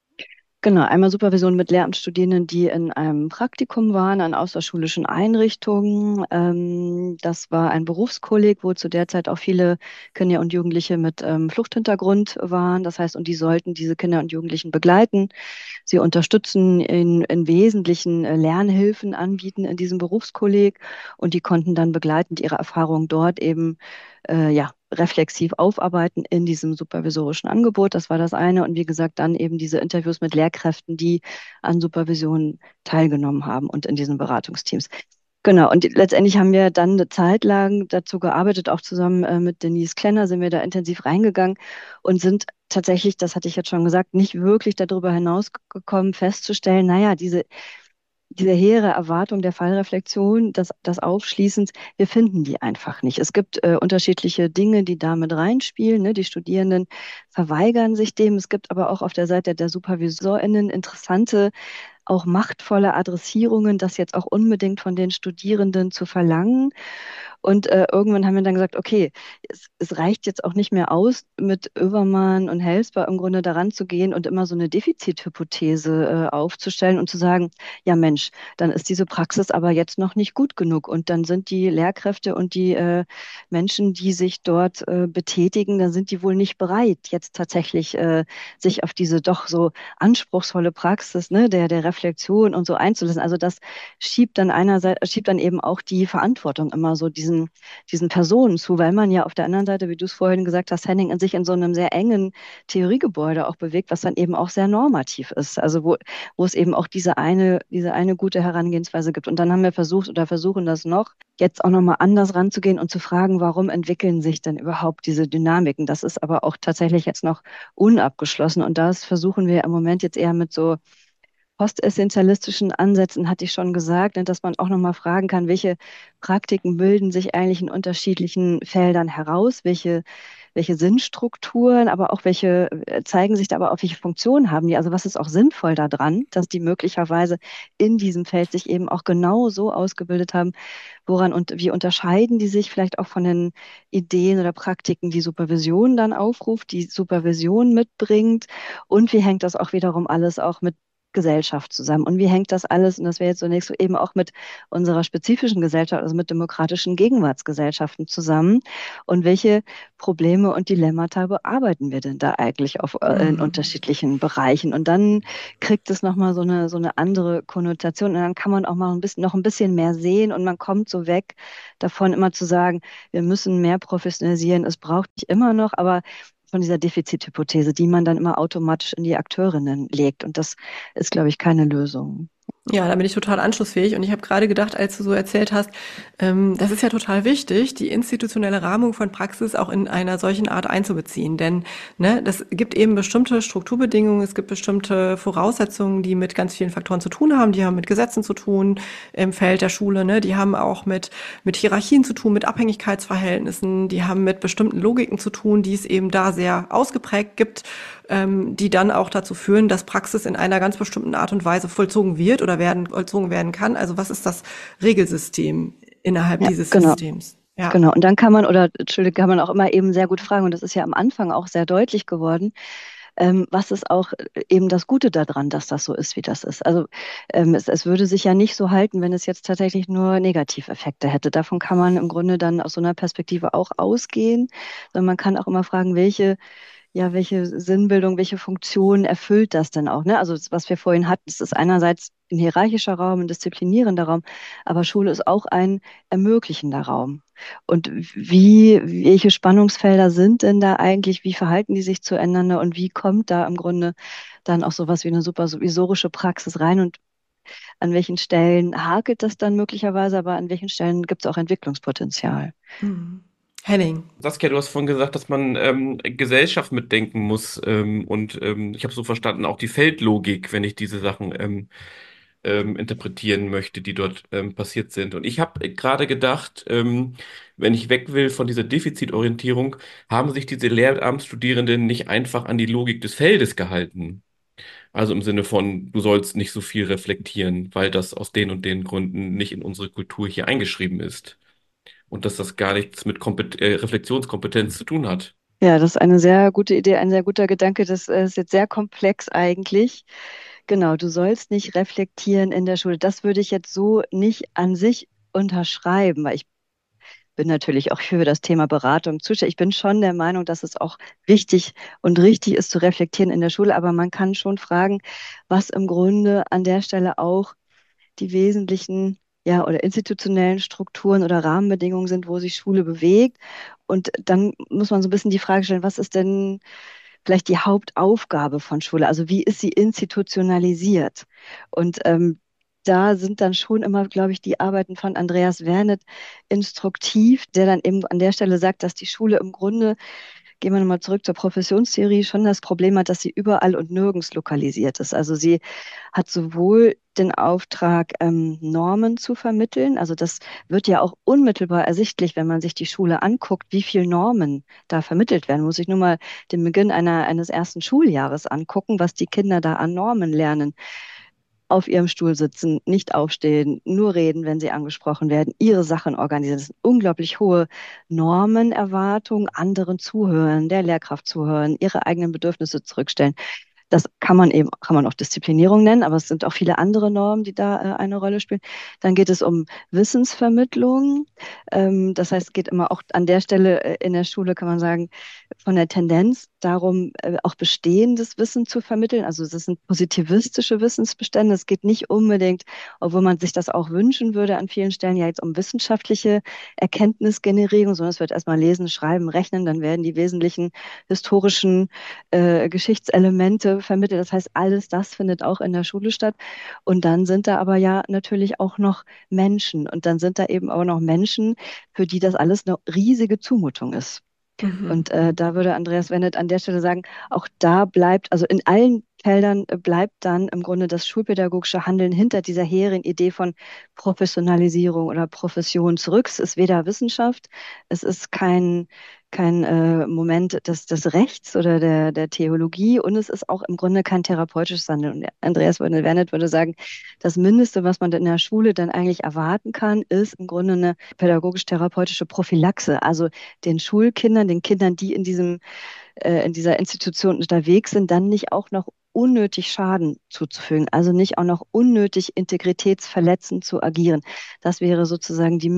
Genau, einmal Supervision mit Lehramtsstudierenden, die in einem Praktikum waren an außerschulischen Einrichtungen. Ähm, das war ein Berufskolleg, wo zu der Zeit auch viele Kinder und Jugendliche mit ähm, Fluchthintergrund waren. Das heißt, und die sollten diese Kinder und Jugendlichen begleiten. Sie unterstützen in, in wesentlichen äh, Lernhilfen anbieten in diesem Berufskolleg und die konnten dann begleitend ihre Erfahrungen dort eben äh, ja, reflexiv aufarbeiten in diesem supervisorischen Angebot. Das war das eine. Und wie gesagt, dann eben diese Interviews mit Lehrkräften, die an Supervision teilgenommen haben und in diesen Beratungsteams. Genau, und letztendlich haben wir dann eine Zeit lang dazu gearbeitet, auch zusammen äh, mit Denise Klenner sind wir da intensiv reingegangen und sind tatsächlich, das hatte ich jetzt schon gesagt, nicht wirklich darüber hinausgekommen, festzustellen, naja, diese diese hehre Erwartung der Fallreflexion, das, das Aufschließens, wir finden die einfach nicht. Es gibt äh, unterschiedliche Dinge, die damit reinspielen. Ne? Die Studierenden verweigern sich dem. Es gibt aber auch auf der Seite der SupervisorInnen interessante, auch machtvolle Adressierungen, das jetzt auch unbedingt von den Studierenden zu verlangen. Und äh, irgendwann haben wir dann gesagt, okay, es, es reicht jetzt auch nicht mehr aus, mit Oevermann und Helsper im Grunde daran zu gehen und immer so eine Defizithypothese äh, aufzustellen und zu sagen, ja Mensch, dann ist diese Praxis aber jetzt noch nicht gut genug. Und dann sind die Lehrkräfte und die äh, Menschen, die sich dort äh, betätigen, dann sind die wohl nicht bereit, jetzt tatsächlich äh, sich auf diese doch so anspruchsvolle Praxis, ne, der, der Reflexion und so einzulassen. Also das schiebt dann einerseits, schiebt dann eben auch die Verantwortung immer so diesen, diesen Personen zu, weil man ja auf der anderen Seite, wie du es vorhin gesagt hast, Henning, in sich in so einem sehr engen Theoriegebäude auch bewegt, was dann eben auch sehr normativ ist. Also wo, wo es eben auch diese eine, diese eine gute Herangehensweise gibt. Und dann haben wir versucht oder versuchen das noch, jetzt auch nochmal anders ranzugehen und zu fragen, warum entwickeln sich denn überhaupt diese Dynamiken? Das ist aber auch tatsächlich jetzt noch unabgeschlossen. Und das versuchen wir im Moment jetzt eher mit so postessentialistischen Ansätzen, hatte ich schon gesagt, ne, dass man auch nochmal fragen kann, welche Praktiken bilden sich eigentlich in unterschiedlichen Feldern heraus, welche, welche Sinnstrukturen, aber auch welche äh, zeigen sich da aber auch, welche Funktionen haben die. Also was ist auch sinnvoll daran, dass die möglicherweise in diesem Feld sich eben auch genau so ausgebildet haben, woran und wie unterscheiden die sich vielleicht auch von den Ideen oder Praktiken, die Supervision dann aufruft, die Supervision mitbringt und wie hängt das auch wiederum alles auch mit Gesellschaft zusammen. Und wie hängt das alles, und das wäre jetzt zunächst so eben auch mit unserer spezifischen Gesellschaft, also mit demokratischen Gegenwartsgesellschaften zusammen? Und welche Probleme und Dilemmata bearbeiten wir denn da eigentlich auf, äh, in Mhm. unterschiedlichen Bereichen? Und dann kriegt es nochmal so eine, so eine andere Konnotation. Und dann kann man auch mal ein bisschen, noch ein bisschen mehr sehen und man kommt so weg davon, immer zu sagen, wir müssen mehr professionalisieren. Es braucht nicht immer noch, aber von dieser Defizithypothese, die man dann immer automatisch in die Akteurinnen legt. Und das ist, glaube ich, keine Lösung. Ja, da bin ich total anschlussfähig. Und ich habe gerade gedacht, als du so erzählt hast, ähm, das ist ja total wichtig, die institutionelle Rahmung von Praxis auch in einer solchen Art einzubeziehen. Denn ne, das gibt eben bestimmte Strukturbedingungen, es gibt bestimmte Voraussetzungen, die mit ganz vielen Faktoren zu tun haben. Die haben mit Gesetzen zu tun im Feld der Schule. Ne? Die haben auch mit, mit Hierarchien zu tun, mit Abhängigkeitsverhältnissen. Die haben mit bestimmten Logiken zu tun, die es eben da sehr ausgeprägt gibt, ähm, die dann auch dazu führen, dass Praxis in einer ganz bestimmten Art und Weise vollzogen wird oder werden, vollzogen werden kann. Also was ist das Regelsystem innerhalb Ja, dieses genau. Systems? Ja. Genau. Und dann kann man, oder Entschuldigung, kann man auch immer eben sehr gut fragen, und das ist ja am Anfang auch sehr deutlich geworden, ähm, was ist auch äh, eben das Gute daran, dass das so ist, wie das ist. Also ähm, es, es würde sich ja nicht so halten, wenn es jetzt tatsächlich nur Negativeffekte hätte. Davon kann man im Grunde dann aus so einer Perspektive auch ausgehen, sondern man kann auch immer fragen, welche ja, welche Sinnbildung, welche Funktion erfüllt das denn auch? Ne? Also das, was wir vorhin hatten, das ist einerseits ein hierarchischer Raum, ein disziplinierender Raum, aber Schule ist auch ein ermöglichender Raum. Und wie, welche Spannungsfelder sind denn da eigentlich? Wie verhalten die sich zueinander? Und wie kommt da im Grunde dann auch sowas wie eine supervisorische Praxis rein? Und an welchen Stellen hakelt das dann möglicherweise, aber an welchen Stellen gibt es auch Entwicklungspotenzial? Mhm. Henning. Saskia, du hast vorhin gesagt, dass man ähm, Gesellschaft mitdenken muss ähm, und ähm, ich habe so verstanden, auch die Feldlogik, wenn ich diese Sachen ähm, ähm, interpretieren möchte, die dort ähm, passiert sind. Und ich habe gerade gedacht, ähm, wenn ich weg will von dieser Defizitorientierung, haben sich diese Lehramtsstudierenden nicht einfach an die Logik des Feldes gehalten. Also im Sinne von, du sollst nicht so viel reflektieren, weil das aus den und den Gründen nicht in unsere Kultur hier eingeschrieben ist. Und dass das gar nichts mit Kompet äh, Reflexionskompetenz zu tun hat. Ja, das ist eine sehr gute Idee, ein sehr guter Gedanke. Das äh, ist jetzt sehr komplex eigentlich. Genau, du sollst nicht reflektieren in der Schule. Das würde ich jetzt so nicht an sich unterschreiben, weil ich bin natürlich auch für das Thema Beratung zuständig. Ich bin schon der Meinung, dass es auch wichtig und richtig ist zu reflektieren in der Schule, aber man kann schon fragen, was im Grunde an der Stelle auch die wesentlichen, ja, oder institutionellen Strukturen oder Rahmenbedingungen sind, wo sich Schule bewegt. Und dann muss man so ein bisschen die Frage stellen, was ist denn vielleicht die Hauptaufgabe von Schule? Also wie ist sie institutionalisiert? Und ähm, da sind dann schon immer, glaube ich, die Arbeiten von Andreas Wernet instruktiv, der dann eben an der Stelle sagt, dass die Schule im Grunde, gehen wir nochmal zurück zur Professionstheorie, schon das Problem hat, dass sie überall und nirgends lokalisiert ist. Also sie hat sowohl den Auftrag, ähm, Normen zu vermitteln. Also das wird ja auch unmittelbar ersichtlich, wenn man sich die Schule anguckt, wie viele Normen da vermittelt werden. Muss ich nur mal den Beginn einer, eines ersten Schuljahres angucken, was die Kinder da an Normen lernen. Auf ihrem Stuhl sitzen, nicht aufstehen, nur reden, wenn sie angesprochen werden, ihre Sachen organisieren. Das sind unglaublich hohe Normenerwartungen, anderen zuhören, der Lehrkraft zuhören, ihre eigenen Bedürfnisse zurückstellen. Das kann man eben, kann man auch Disziplinierung nennen, aber es sind auch viele andere Normen, die da äh, eine Rolle spielen. Dann geht es um Wissensvermittlung. Ähm, das heißt, es geht immer auch an der Stelle äh, in der Schule, kann man sagen, von der Tendenz darum, äh, auch bestehendes Wissen zu vermitteln. Also das sind positivistische Wissensbestände. Es geht nicht unbedingt, obwohl man sich das auch wünschen würde, an vielen Stellen ja jetzt um wissenschaftliche Erkenntnisgenerierung, sondern es wird erstmal lesen, schreiben, rechnen, dann werden die wesentlichen historischen äh, Geschichtselemente vermittelt. Das heißt, alles das findet auch in der Schule statt. Und dann sind da aber ja natürlich auch noch Menschen. Und dann sind da eben auch noch Menschen, für die das alles eine riesige Zumutung ist. Mhm. Und äh, da würde Andreas Wennet an der Stelle sagen, auch da bleibt, also in allen Feldern äh, bleibt dann im Grunde das schulpädagogische Handeln hinter dieser hehren Idee von Professionalisierung oder Profession zurück. Es ist weder Wissenschaft, es ist kein, kein äh, Moment des, des Rechts oder der, der Theologie und es ist auch im Grunde kein therapeutisches Handeln. Und Andreas Wennet würde sagen, das Mindeste, was man in der Schule dann eigentlich erwarten kann, ist im Grunde eine pädagogisch-therapeutische Prophylaxe. Also den Schulkindern, den Kindern, die in diesem, äh, in dieser Institution unterwegs sind, dann nicht auch noch unnötig Schaden zuzufügen, also nicht auch noch unnötig integritätsverletzend zu agieren. Das wäre sozusagen die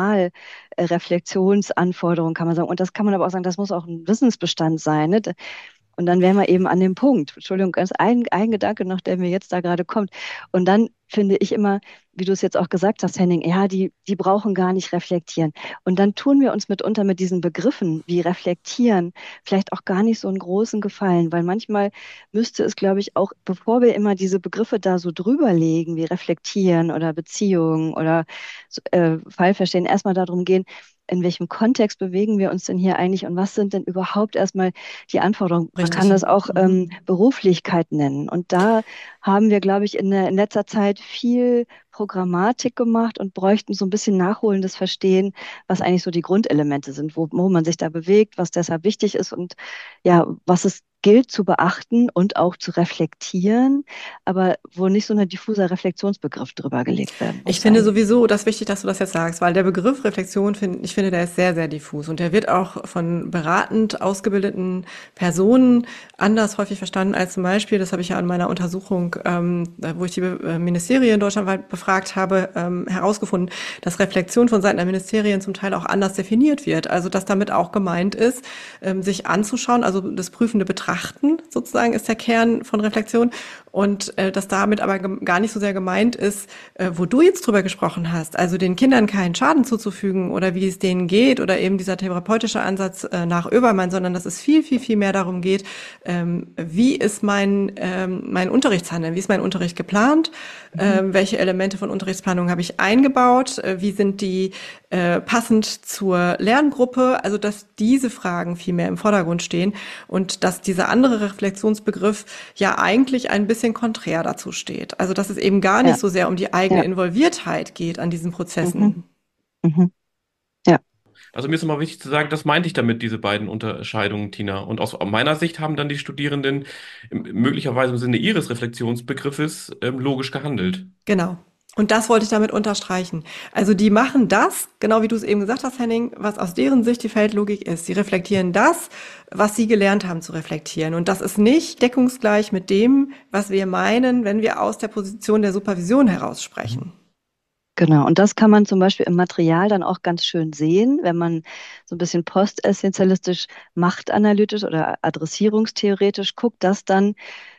Minimalreflexionsanforderung, kann man sagen. Und das kann man aber auch sagen, das muss auch ein Wissensbestand sein. Ne? Und dann wären wir eben an dem Punkt. Entschuldigung, ganz ein, ein Gedanke noch, der mir jetzt da gerade kommt. Und dann finde ich immer, wie du es jetzt auch gesagt hast, Henning, ja, die, die brauchen gar nicht reflektieren. Und dann tun wir uns mitunter mit diesen Begriffen wie reflektieren vielleicht auch gar nicht so einen großen Gefallen, weil manchmal müsste es, glaube ich, auch, bevor wir immer diese Begriffe da so drüber legen, wie reflektieren oder Beziehung oder äh, Fallverstehen, erstmal darum gehen, in welchem Kontext bewegen wir uns denn hier eigentlich und was sind denn überhaupt erstmal die Anforderungen? Man Richtig. kann das auch ähm, Beruflichkeit nennen. Und da haben wir, glaube ich, in, der, in letzter Zeit viel Programmatik gemacht und bräuchten so ein bisschen nachholendes Verstehen, was eigentlich so die Grundelemente sind, wo, wo man sich da bewegt, was deshalb wichtig ist und ja, was es gilt zu beachten und auch zu reflektieren, aber wo nicht so ein diffuser Reflexionsbegriff drüber gelegt werden muss. Ich finde sowieso das wichtig, dass du das jetzt sagst, weil der Begriff Reflexion, find, ich finde, der ist sehr, sehr diffus und der wird auch von beratend ausgebildeten Personen anders häufig verstanden als zum Beispiel, das habe ich ja an meiner Untersuchung, ähm, wo ich die Ministerien deutschlandweit befragt habe, ähm, herausgefunden, dass Reflexion von Seiten der Ministerien zum Teil auch anders definiert wird. Also dass damit auch gemeint ist, ähm, sich anzuschauen, also das prüfende Betrachten sozusagen ist der Kern von Reflexion und äh, dass damit aber ge- gar nicht so sehr gemeint ist, äh, wo du jetzt drüber gesprochen hast, also den Kindern keinen Schaden zuzufügen oder wie es denen geht oder eben dieser therapeutische Ansatz äh, nach Oebermann, sondern dass es viel, viel, viel mehr darum geht, ähm, wie ist mein, ähm, mein Unterrichtshandeln, wie ist mein Unterricht geplant, mhm. ähm, welche Elemente von Unterrichtsplanung habe ich eingebaut, äh, wie sind die äh, passend zur Lerngruppe, also dass diese Fragen viel mehr im Vordergrund stehen und dass dieser andere Reflexionsbegriff ja eigentlich ein bisschen konträr dazu steht. Also dass es eben gar nicht Ja. so sehr um die eigene Ja. Involviertheit geht an diesen Prozessen. Mhm. Mhm. Ja. Also mir ist immer wichtig zu sagen, das meinte ich damit, diese beiden Unterscheidungen, Tina. Und aus meiner Sicht haben dann die Studierenden im- möglicherweise im Sinne ihres Reflexionsbegriffes ähm, logisch gehandelt. Genau. Und das wollte ich damit unterstreichen. Also die machen das, genau wie du es eben gesagt hast, Henning, was aus deren Sicht die Feldlogik ist. Sie reflektieren das, was sie gelernt haben zu reflektieren. Und das ist nicht deckungsgleich mit dem, was wir meinen, wenn wir aus der Position der Supervision heraus sprechen. Genau, und das kann man zum Beispiel im Material dann auch ganz schön sehen, wenn man so ein bisschen postessentialistisch, machtanalytisch oder adressierungstheoretisch guckt, dass dann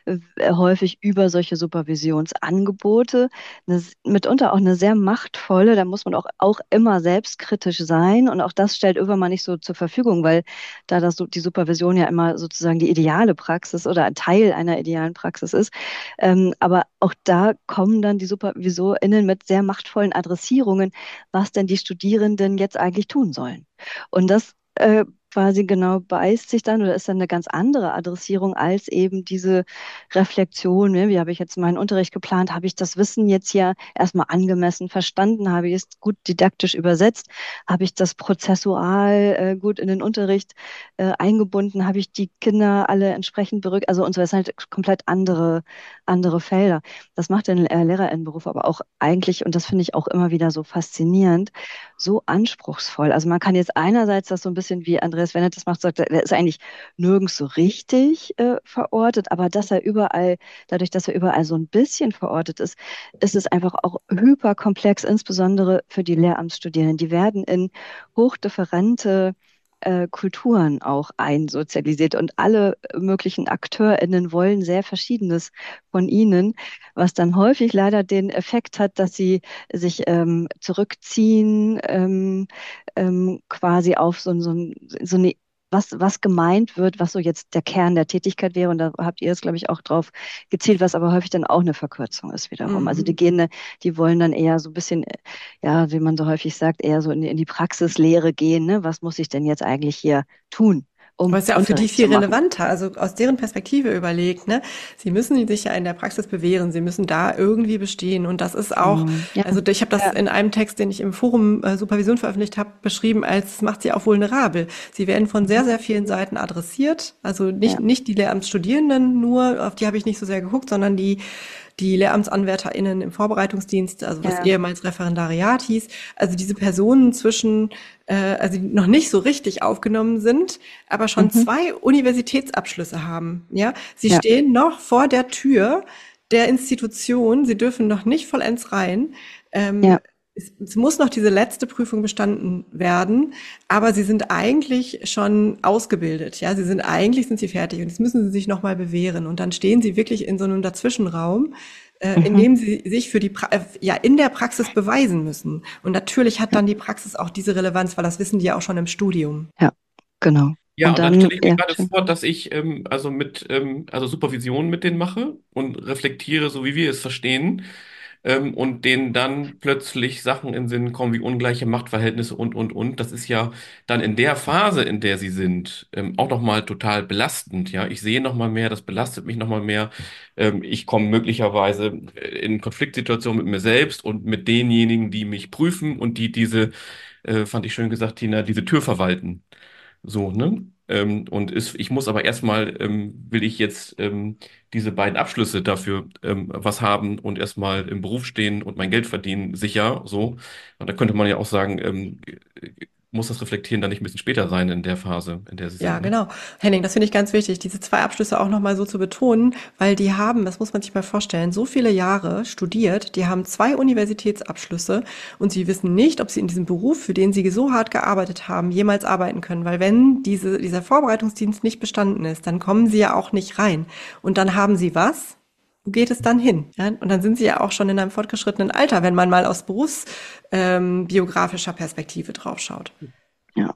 äh, häufig über solche Supervisionsangebote, eine, mitunter auch eine sehr machtvolle, da muss man auch, auch immer selbstkritisch sein und auch das stellt irgendwann mal nicht so zur Verfügung, weil da das, so- die Supervision ja immer sozusagen die ideale Praxis oder ein Teil einer idealen Praxis ist. Ähm, aber auch da kommen dann die SupervisorInnen mit sehr machtvollen Adressierungen, was denn die Studierenden jetzt eigentlich tun sollen. Und das äh, quasi genau beißt sich dann oder ist dann eine ganz andere Adressierung als eben diese Reflexion, ne? Wie habe ich jetzt meinen Unterricht geplant? Habe ich das Wissen jetzt ja erstmal angemessen verstanden? Habe ich es gut didaktisch übersetzt? Habe ich das prozessual äh, gut in den Unterricht äh, eingebunden? Habe ich die Kinder alle entsprechend berückt? Also und so, das sind halt komplett andere, andere Felder. Das macht den äh, LehrerInnenberuf aber auch eigentlich, und das finde ich auch immer wieder so faszinierend, so anspruchsvoll. Also man kann jetzt einerseits das so ein bisschen, wie Andreas Wennet das macht, sagt, er ist eigentlich nirgends so richtig äh, verortet, aber dass er überall, dadurch, dass er überall so ein bisschen verortet ist, ist es einfach auch hyperkomplex, insbesondere für die Lehramtsstudierenden. Die werden in hochdifferente äh, Kulturen auch einsozialisiert und alle möglichen AkteurInnen wollen sehr Verschiedenes von ihnen, was dann häufig leider den Effekt hat, dass sie sich ähm, zurückziehen, ähm, ähm, quasi auf so, so, so eine was, was gemeint wird, was so jetzt der Kern der Tätigkeit wäre. Und da habt ihr jetzt, glaube ich, auch drauf gezielt, was aber häufig dann auch eine Verkürzung ist wiederum. Also die Mhm. gehen, die wollen dann eher so ein bisschen, äh, ja, wie man so häufig sagt, eher so in die, in die Praxislehre gehen. Ne? Was muss ich denn jetzt eigentlich hier tun, Aber um es ist ja auch für die Unterricht zu viel machen? relevanter, also aus deren Perspektive überlegt, ne? Sie müssen sich ja in der Praxis bewähren, sie müssen da irgendwie bestehen. Und das ist auch, Mhm. Ja, also ich habe das ja, in einem Text, den ich im Forum äh, Supervision veröffentlicht habe, beschrieben, als es macht sie auch vulnerabel. Sie werden von sehr, mhm. sehr vielen Seiten adressiert. Also nicht, Ja, nicht die Lehramtsstudierenden nur, auf die habe ich nicht so sehr geguckt, sondern die die LehramtsanwärterInnen im Vorbereitungsdienst, also was ja, ehemals Referendariat hieß, also diese Personen zwischen, äh, also die noch nicht so richtig aufgenommen sind, aber schon mhm. zwei Universitätsabschlüsse haben. Ja, sie Ja, stehen noch vor der Tür der Institution, sie dürfen noch nicht vollends rein. Ähm, ja, es, es muss noch diese letzte Prüfung bestanden werden, aber sie sind eigentlich schon ausgebildet. Ja, sie sind eigentlich sind sie fertig und jetzt müssen sie sich noch mal bewähren und dann stehen sie wirklich in so einem Dazwischenraum, äh, in mhm. dem sie sich für die pra äh, ja in der Praxis beweisen müssen. Und natürlich hat Ja, dann die Praxis auch diese Relevanz, weil das wissen die ja auch schon im Studium. ja, genau. Ja, Und und dann dann, stelle ich mir ja, gerade schön. vor, dass ich ähm, also mit ähm, also Supervision mit denen mache und reflektiere, so wie wir es verstehen, ähm, und denen dann plötzlich Sachen in den Sinn kommen wie ungleiche Machtverhältnisse und und und. Das ist ja dann in der Phase, in der sie sind, ähm, auch noch mal total belastend. Ja, ich sehe noch mal mehr, das belastet mich noch mal mehr. Ähm, ich komme möglicherweise äh, in Konfliktsituationen mit mir selbst und mit denjenigen, die mich prüfen und die diese, äh, fand ich schön gesagt, Tina, diese Tür verwalten. So, ne? Ähm, und ist, ich muss aber erstmal, ähm, will ich jetzt ähm, diese beiden Abschlüsse dafür ähm, was haben und erstmal im Beruf stehen und mein Geld verdienen, sicher, so. Und da könnte man ja auch sagen, ähm, muss das Reflektieren dann nicht ein bisschen später sein in der Phase, in der sie Ja, sind, ne? genau. Henning, das finde ich ganz wichtig, diese zwei Abschlüsse auch nochmal so zu betonen, weil die haben, das muss man sich mal vorstellen, so viele Jahre studiert, die haben zwei Universitätsabschlüsse und sie wissen nicht, ob sie in diesem Beruf, für den sie so hart gearbeitet haben, jemals arbeiten können, weil wenn diese, dieser Vorbereitungsdienst nicht bestanden ist, dann kommen sie ja auch nicht rein. Und dann haben sie was? Wo geht es dann hin? Ja, und dann sind sie ja auch schon in einem fortgeschrittenen Alter, wenn man mal aus berufsbiografischer ähm, biografischer Perspektive draufschaut. Ja.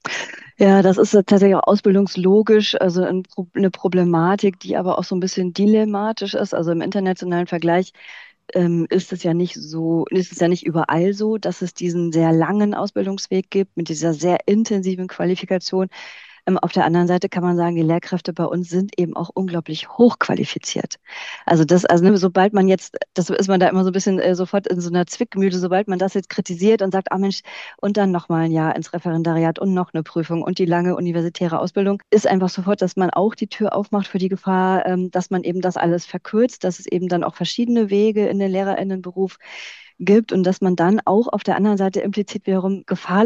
Ja, das ist tatsächlich auch ausbildungslogisch, also ein Pro eine Problematik, die aber auch so ein bisschen dilematisch ist. Also im internationalen Vergleich ähm, ist es ja nicht so, ist es ja nicht überall so, dass es diesen sehr langen Ausbildungsweg gibt mit dieser sehr intensiven Qualifikation. Ähm, auf der anderen Seite kann man sagen, die Lehrkräfte bei uns sind eben auch unglaublich hochqualifiziert. Also das, also ne, sobald man jetzt, das ist man da immer so ein bisschen äh, sofort in so einer Zwickmühle, sobald man das jetzt kritisiert und sagt, ah Mensch, und dann nochmal ein Jahr ins Referendariat und noch eine Prüfung und die lange universitäre Ausbildung, ist einfach sofort, dass man auch die Tür aufmacht für die Gefahr, ähm, dass man eben das alles verkürzt, dass es eben dann auch verschiedene Wege in den LehrerInnenberuf gibt und dass man dann auch auf der anderen Seite implizit wiederum Gefahr läuft,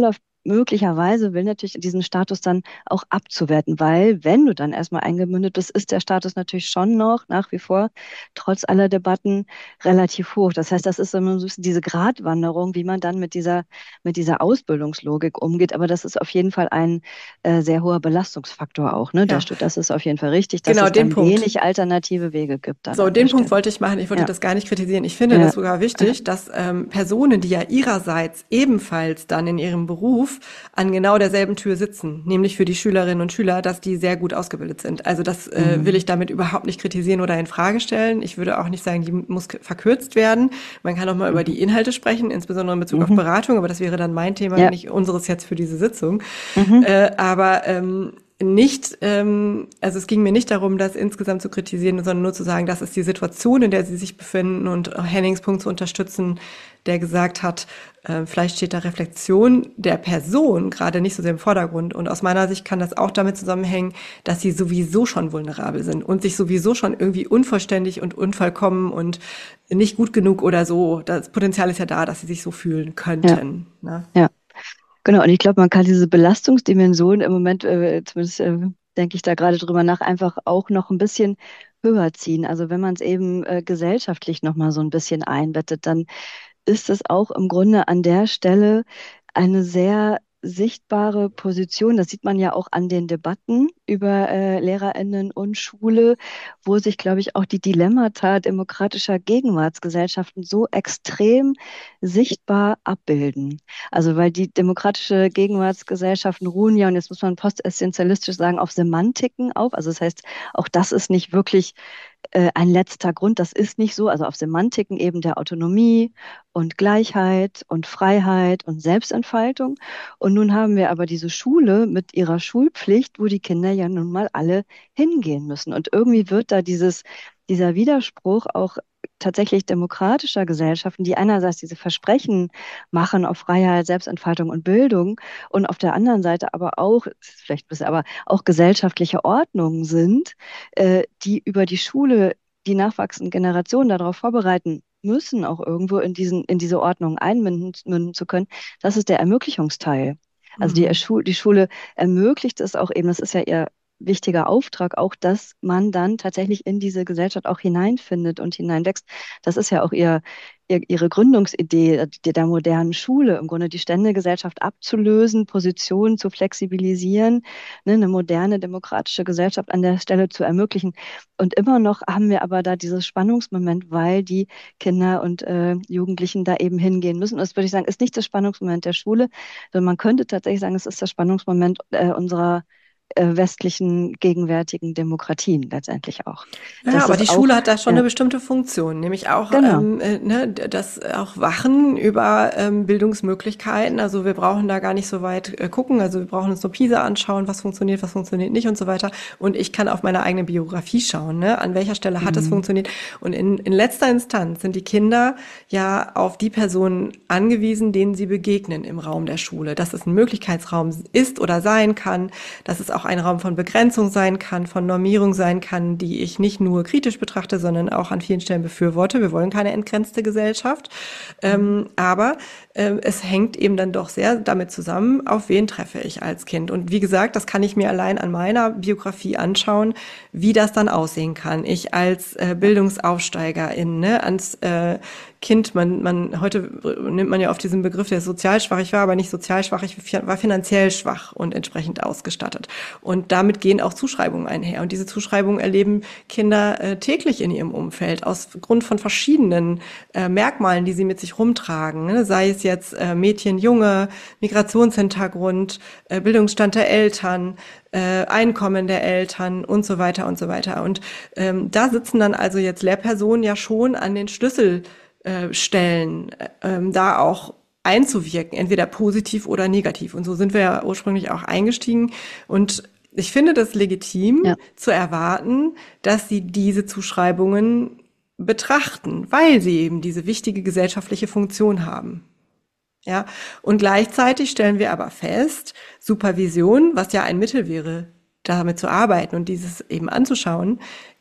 möglicherweise will natürlich diesen Status dann auch abzuwerten, weil wenn du dann erstmal eingemündet bist, ist der Status natürlich schon noch nach wie vor, trotz aller Debatten, relativ hoch. Das heißt, das ist immer so ein bisschen diese Gratwanderung, wie man dann mit dieser, mit dieser Ausbildungslogik umgeht. Aber das ist auf jeden Fall ein äh, sehr hoher Belastungsfaktor auch, ne? Ja. Das, das ist auf jeden Fall richtig, dass Genau, es den dann Punkt. wenig alternative Wege gibt. Dann So, an der den Punkt Stelle. wollte ich machen. Ich wollte Ja. das gar nicht kritisieren. Ich finde Ja. das sogar wichtig, dass ähm, Personen, die ja ihrerseits ebenfalls dann in ihrem Beruf an genau derselben Tür sitzen, nämlich für die Schülerinnen und Schüler, dass die sehr gut ausgebildet sind. Also das äh, Mhm. will ich damit überhaupt nicht kritisieren oder in Frage stellen. Ich würde auch nicht sagen, die muss k- verkürzt werden. Man kann auch mal über Mhm. die Inhalte sprechen, insbesondere in Bezug auf Mhm. Beratung, aber das wäre dann mein Thema, Ja. nicht unseres jetzt für diese Sitzung. Mhm. Äh, aber ähm, nicht, ähm, also es ging mir nicht darum, das insgesamt zu kritisieren, sondern nur zu sagen, das ist die Situation, in der sie sich befinden und Hennings Punkt zu unterstützen, der gesagt hat, äh, vielleicht steht da Reflexion der Person gerade nicht so sehr im Vordergrund. Und aus meiner Sicht kann das auch damit zusammenhängen, dass sie sowieso schon vulnerabel sind und sich sowieso schon irgendwie unvollständig und unvollkommen und nicht gut genug oder so. Das Potenzial ist ja da, dass sie sich so fühlen könnten. Ne? Ja. Genau, und ich glaube, man kann diese Belastungsdimension im Moment, äh, zumindest äh, denke ich da gerade drüber nach, einfach auch noch ein bisschen höher ziehen. Also wenn man es eben äh, gesellschaftlich nochmal so ein bisschen einbettet, dann ist es auch im Grunde an der Stelle eine sehr sichtbare Position. Das sieht man ja auch an den Debatten über äh, LehrerInnen und Schule, wo sich, glaube ich, auch die Dilemmata demokratischer Gegenwartsgesellschaften so extrem sichtbar abbilden. Also weil die demokratische Gegenwartsgesellschaften ruhen ja, und jetzt muss man postessentialistisch sagen, auf Semantiken auf. Also das heißt, auch das ist nicht wirklich äh, ein letzter Grund. Das ist nicht so. Also auf Semantiken eben der Autonomie und Gleichheit und Freiheit und Selbstentfaltung. Und nun haben wir aber diese Schule mit ihrer Schulpflicht, wo die Kinder ja nun mal alle hingehen müssen. Und irgendwie wird da dieses, dieser Widerspruch auch tatsächlich demokratischer Gesellschaften, die einerseits diese Versprechen machen auf Freiheit, Selbstentfaltung und Bildung und auf der anderen Seite aber auch, vielleicht ein bisschen, aber auch gesellschaftliche Ordnungen sind, äh, die über die Schule die nachwachsenden Generationen darauf vorbereiten müssen, auch irgendwo in diesen, in diese Ordnung einmünden münden zu können. Das ist der Ermöglichungsteil. Also die, Mhm. Schu die Schule ermöglicht es auch eben, das ist ja ihr wichtiger Auftrag, auch, dass man dann tatsächlich in diese Gesellschaft auch hineinfindet und hineinwächst. Das ist ja auch ihr, ihr, ihre Gründungsidee der, der modernen Schule, im Grunde die Ständegesellschaft abzulösen, Positionen zu flexibilisieren, ne, eine moderne demokratische Gesellschaft an der Stelle zu ermöglichen. Und immer noch haben wir aber da dieses Spannungsmoment, weil die Kinder und äh, Jugendlichen da eben hingehen müssen. Und das würde ich sagen, ist nicht das Spannungsmoment der Schule, sondern man könnte tatsächlich sagen, es ist das Spannungsmoment äh, unserer äh, westlichen gegenwärtigen Demokratien letztendlich auch. Ja, Dass aber das die auch, Schule hat da schon ja, eine bestimmte Funktion, nämlich auch genau. ähm, äh, ne, das auch Wachen über ähm, Bildungsmöglichkeiten. Also wir brauchen da gar nicht so weit äh, gucken. Also wir brauchen uns nur PISA anschauen, was funktioniert, was funktioniert nicht und so weiter. Und ich kann auf meine eigene Biografie schauen, ne? An welcher Stelle hat es Mhm. funktioniert. Und in, in letzter Instanz sind die Kinder ja auf die Personen angewiesen, denen sie begegnen im Raum der Schule. Dass es ein Möglichkeitsraum ist oder sein kann, dass es auch ein Raum von Begrenzung sein kann, von Normierung sein kann, die ich nicht nur kritisch betrachte, sondern auch an vielen Stellen befürworte. Wir wollen keine entgrenzte Gesellschaft. Ähm, aber ähm, es hängt eben dann doch sehr damit zusammen, auf wen treffe ich als Kind. Und wie gesagt, das kann ich mir allein an meiner Biografie anschauen, wie das dann aussehen kann. Ich als äh, Bildungsaufsteigerin, ne, ans äh, Kind, man, man, heute nimmt man ja oft diesen Begriff, der ist sozial schwach. Ich war aber nicht sozial schwach, ich war finanziell schwach und entsprechend ausgestattet. Und damit gehen auch Zuschreibungen einher. Und diese Zuschreibungen erleben Kinder äh, täglich in ihrem Umfeld, aus Grund von verschiedenen äh, Merkmalen, die sie mit sich rumtragen. Ne? Sei es jetzt äh, Mädchen, Junge, Migrationshintergrund, äh, Bildungsstand der Eltern, äh, Einkommen der Eltern und so weiter und so weiter. Und ähm, da sitzen dann also jetzt Lehrpersonen ja schon an den Schlüssel Stellen, ähm, da auch einzuwirken, entweder positiv oder negativ. Und so sind wir ja ursprünglich auch eingestiegen. Und ich finde das legitim, Ja. zu erwarten, dass sie diese Zuschreibungen betrachten, weil sie eben diese wichtige gesellschaftliche Funktion haben. Ja, und gleichzeitig stellen wir aber fest, Supervision, was ja ein Mittel wäre, damit zu arbeiten und dieses eben anzuschauen,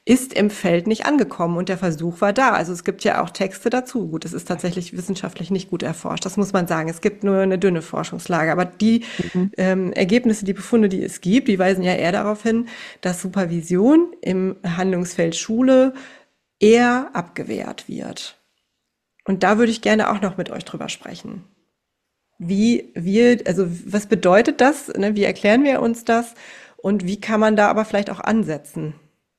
ist im Feld nicht angekommen und der Versuch war da. Also es gibt ja auch Texte dazu. Gut, es ist tatsächlich wissenschaftlich nicht gut erforscht, das muss man sagen. Es gibt nur eine dünne Forschungslage. Aber die Mhm. ähm, Ergebnisse, die Befunde, die es gibt, die weisen ja eher darauf hin, dass Supervision im Handlungsfeld Schule eher abgewehrt wird. Und da würde ich gerne auch noch mit euch drüber sprechen. Wie wir, also was bedeutet das? Ne? Wie erklären wir uns das? Und wie kann man da aber vielleicht auch ansetzen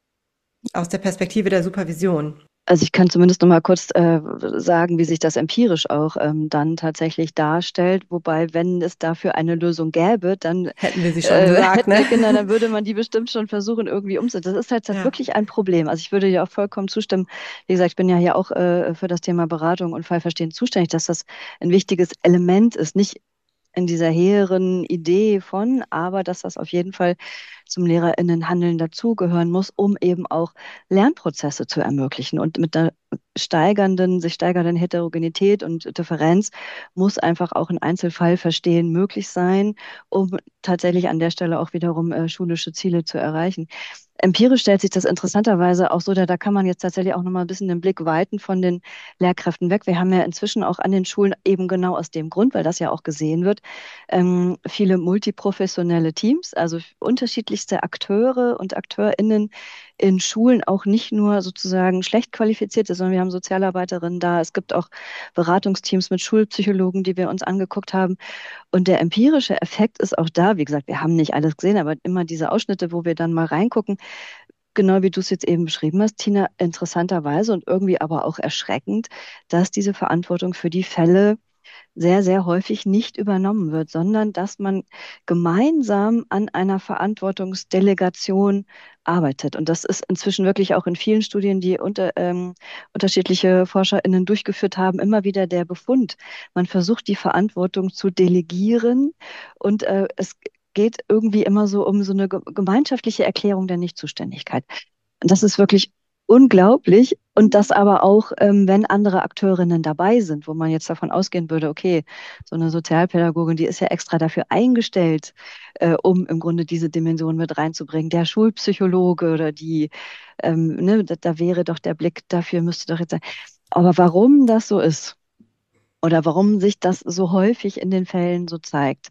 aus der Perspektive der Supervision? Also ich kann zumindest noch mal kurz äh, sagen, wie sich das empirisch auch ähm, dann tatsächlich darstellt. Wobei, wenn es dafür eine Lösung gäbe, dann Hätten wir sie schon äh, gesagt, hätten ne? wir Kinder, dann würde man die bestimmt schon versuchen, irgendwie umzusetzen. Das ist halt, halt Ja. wirklich ein Problem. Also ich würde dir auch vollkommen zustimmen. Wie gesagt, ich bin ja hier auch äh, für das Thema Beratung und Fallverstehen zuständig, dass das ein wichtiges Element ist. Nicht in dieser hehren Idee von, aber dass das auf jeden Fall zum LehrerInnenhandeln dazugehören muss, um eben auch Lernprozesse zu ermöglichen. Und mit der steigernden, sich steigernden Heterogenität und Differenz muss einfach auch ein Einzelfallverstehen möglich sein, um tatsächlich an der Stelle auch wiederum äh, schulische Ziele zu erreichen. Empirisch stellt sich das interessanterweise auch so, da, da kann man jetzt tatsächlich auch nochmal ein bisschen den Blick weiten von den Lehrkräften weg. Wir haben ja inzwischen auch an den Schulen eben genau aus dem Grund, weil das ja auch gesehen wird, ähm, viele multiprofessionelle Teams, also unterschiedlichste Akteure und AkteurInnen in Schulen, auch nicht nur sozusagen schlecht qualifizierte, sondern wir haben Sozialarbeiterinnen da. Es gibt auch Beratungsteams mit Schulpsychologen, die wir uns angeguckt haben. Und der empirische Effekt ist auch da. Wie gesagt, wir haben nicht alles gesehen, aber immer diese Ausschnitte, wo wir dann mal reingucken, genau wie du es jetzt eben beschrieben hast, Tina, interessanterweise und irgendwie aber auch erschreckend, dass diese Verantwortung für die Fälle sehr, sehr häufig nicht übernommen wird, sondern dass man gemeinsam an einer Verantwortungsdelegation arbeitet. Und das ist inzwischen wirklich auch in vielen Studien, die unter, ähm, unterschiedliche ForscherInnen durchgeführt haben, immer wieder der Befund. Man versucht, die Verantwortung zu delegieren und äh, es geht irgendwie immer so um so eine ge- gemeinschaftliche Erklärung der Nichtzuständigkeit. Das ist wirklich unglaublich. Und das aber auch, ähm, wenn andere Akteurinnen dabei sind, wo man jetzt davon ausgehen würde, okay, so eine Sozialpädagogin, die ist ja extra dafür eingestellt, äh, um im Grunde diese Dimension mit reinzubringen. Der Schulpsychologe oder die, ähm, ne, da, da wäre doch der Blick dafür, müsste doch jetzt sein. Aber warum das so ist oder warum sich das so häufig in den Fällen so zeigt,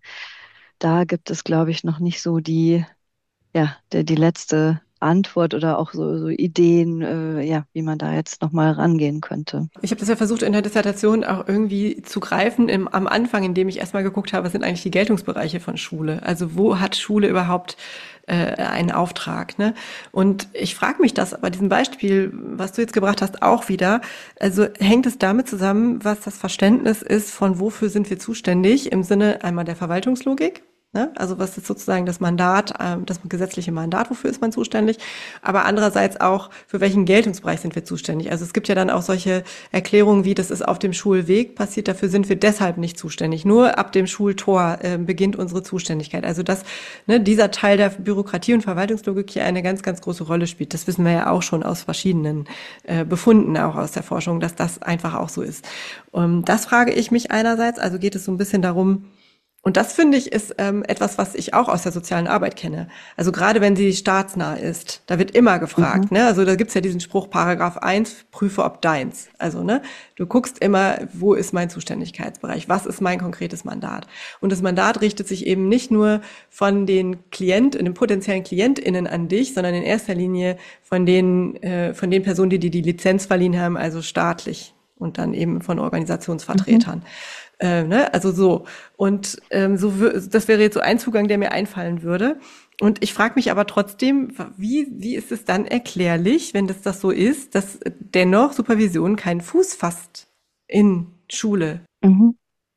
da gibt es, glaube ich, noch nicht so die ja, der, die letzte Antwort oder auch so, so Ideen, äh, ja, wie man da jetzt nochmal rangehen könnte. Ich habe das ja versucht in der Dissertation auch irgendwie zu greifen im, am Anfang, indem ich erstmal geguckt habe, was sind eigentlich die Geltungsbereiche von Schule? Also wo hat Schule überhaupt äh, einen Auftrag? Ne? Und ich frage mich das bei diesem Beispiel, was du jetzt gebracht hast, auch wieder. Also hängt es damit zusammen, was das Verständnis ist von wofür sind wir zuständig im Sinne einmal der Verwaltungslogik? Ne? Also was ist sozusagen das Mandat, ähm, das gesetzliche Mandat, wofür ist man zuständig? Aber andererseits auch, für welchen Geltungsbereich sind wir zuständig? Also es gibt ja dann auch solche Erklärungen wie, das ist auf dem Schulweg passiert, dafür sind wir deshalb nicht zuständig. Nur ab dem Schultor äh, beginnt unsere Zuständigkeit. Also dass ne, dieser Teil der Bürokratie und Verwaltungslogik hier eine ganz, ganz große Rolle spielt. Das wissen wir ja auch schon aus verschiedenen äh, Befunden, auch aus der Forschung, dass das einfach auch so ist. Und das frage ich mich einerseits, also geht es so ein bisschen darum, und das finde ich ist ähm, etwas, was ich auch aus der sozialen Arbeit kenne. Also gerade wenn sie staatsnah ist, da wird immer gefragt. Mhm. Ne? Also da gibt's ja diesen Spruch, Paragraph eins, prüfe ob deins. Also ne, du guckst immer, wo ist mein Zuständigkeitsbereich, was ist mein konkretes Mandat. Und das Mandat richtet sich eben nicht nur von den Klient, den potenziellen KlientInnen an dich, sondern in erster Linie von den, äh, von den Personen, die dir die Lizenz verliehen haben, also staatlich und dann eben von Organisationsvertretern. Mhm. Äh, ne? Also so. Und ähm, so wür- das wäre jetzt so ein Zugang, der mir einfallen würde. Und ich frage mich aber trotzdem, wie, wie ist es dann erklärlich, wenn das das so ist, dass dennoch Supervision keinen Fuß fasst in Schule? Mhm.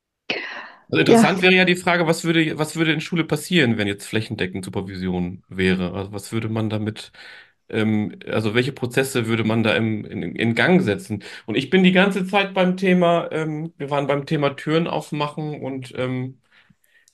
Also Ja, interessant wäre ja die Frage, was würde, was würde in Schule passieren, wenn jetzt flächendeckend Supervision wäre? Also was würde man damit, ähm, also welche Prozesse würde man da im, in, in Gang setzen? Und ich bin die ganze Zeit beim Thema, ähm, wir waren beim Thema Türen aufmachen und ähm,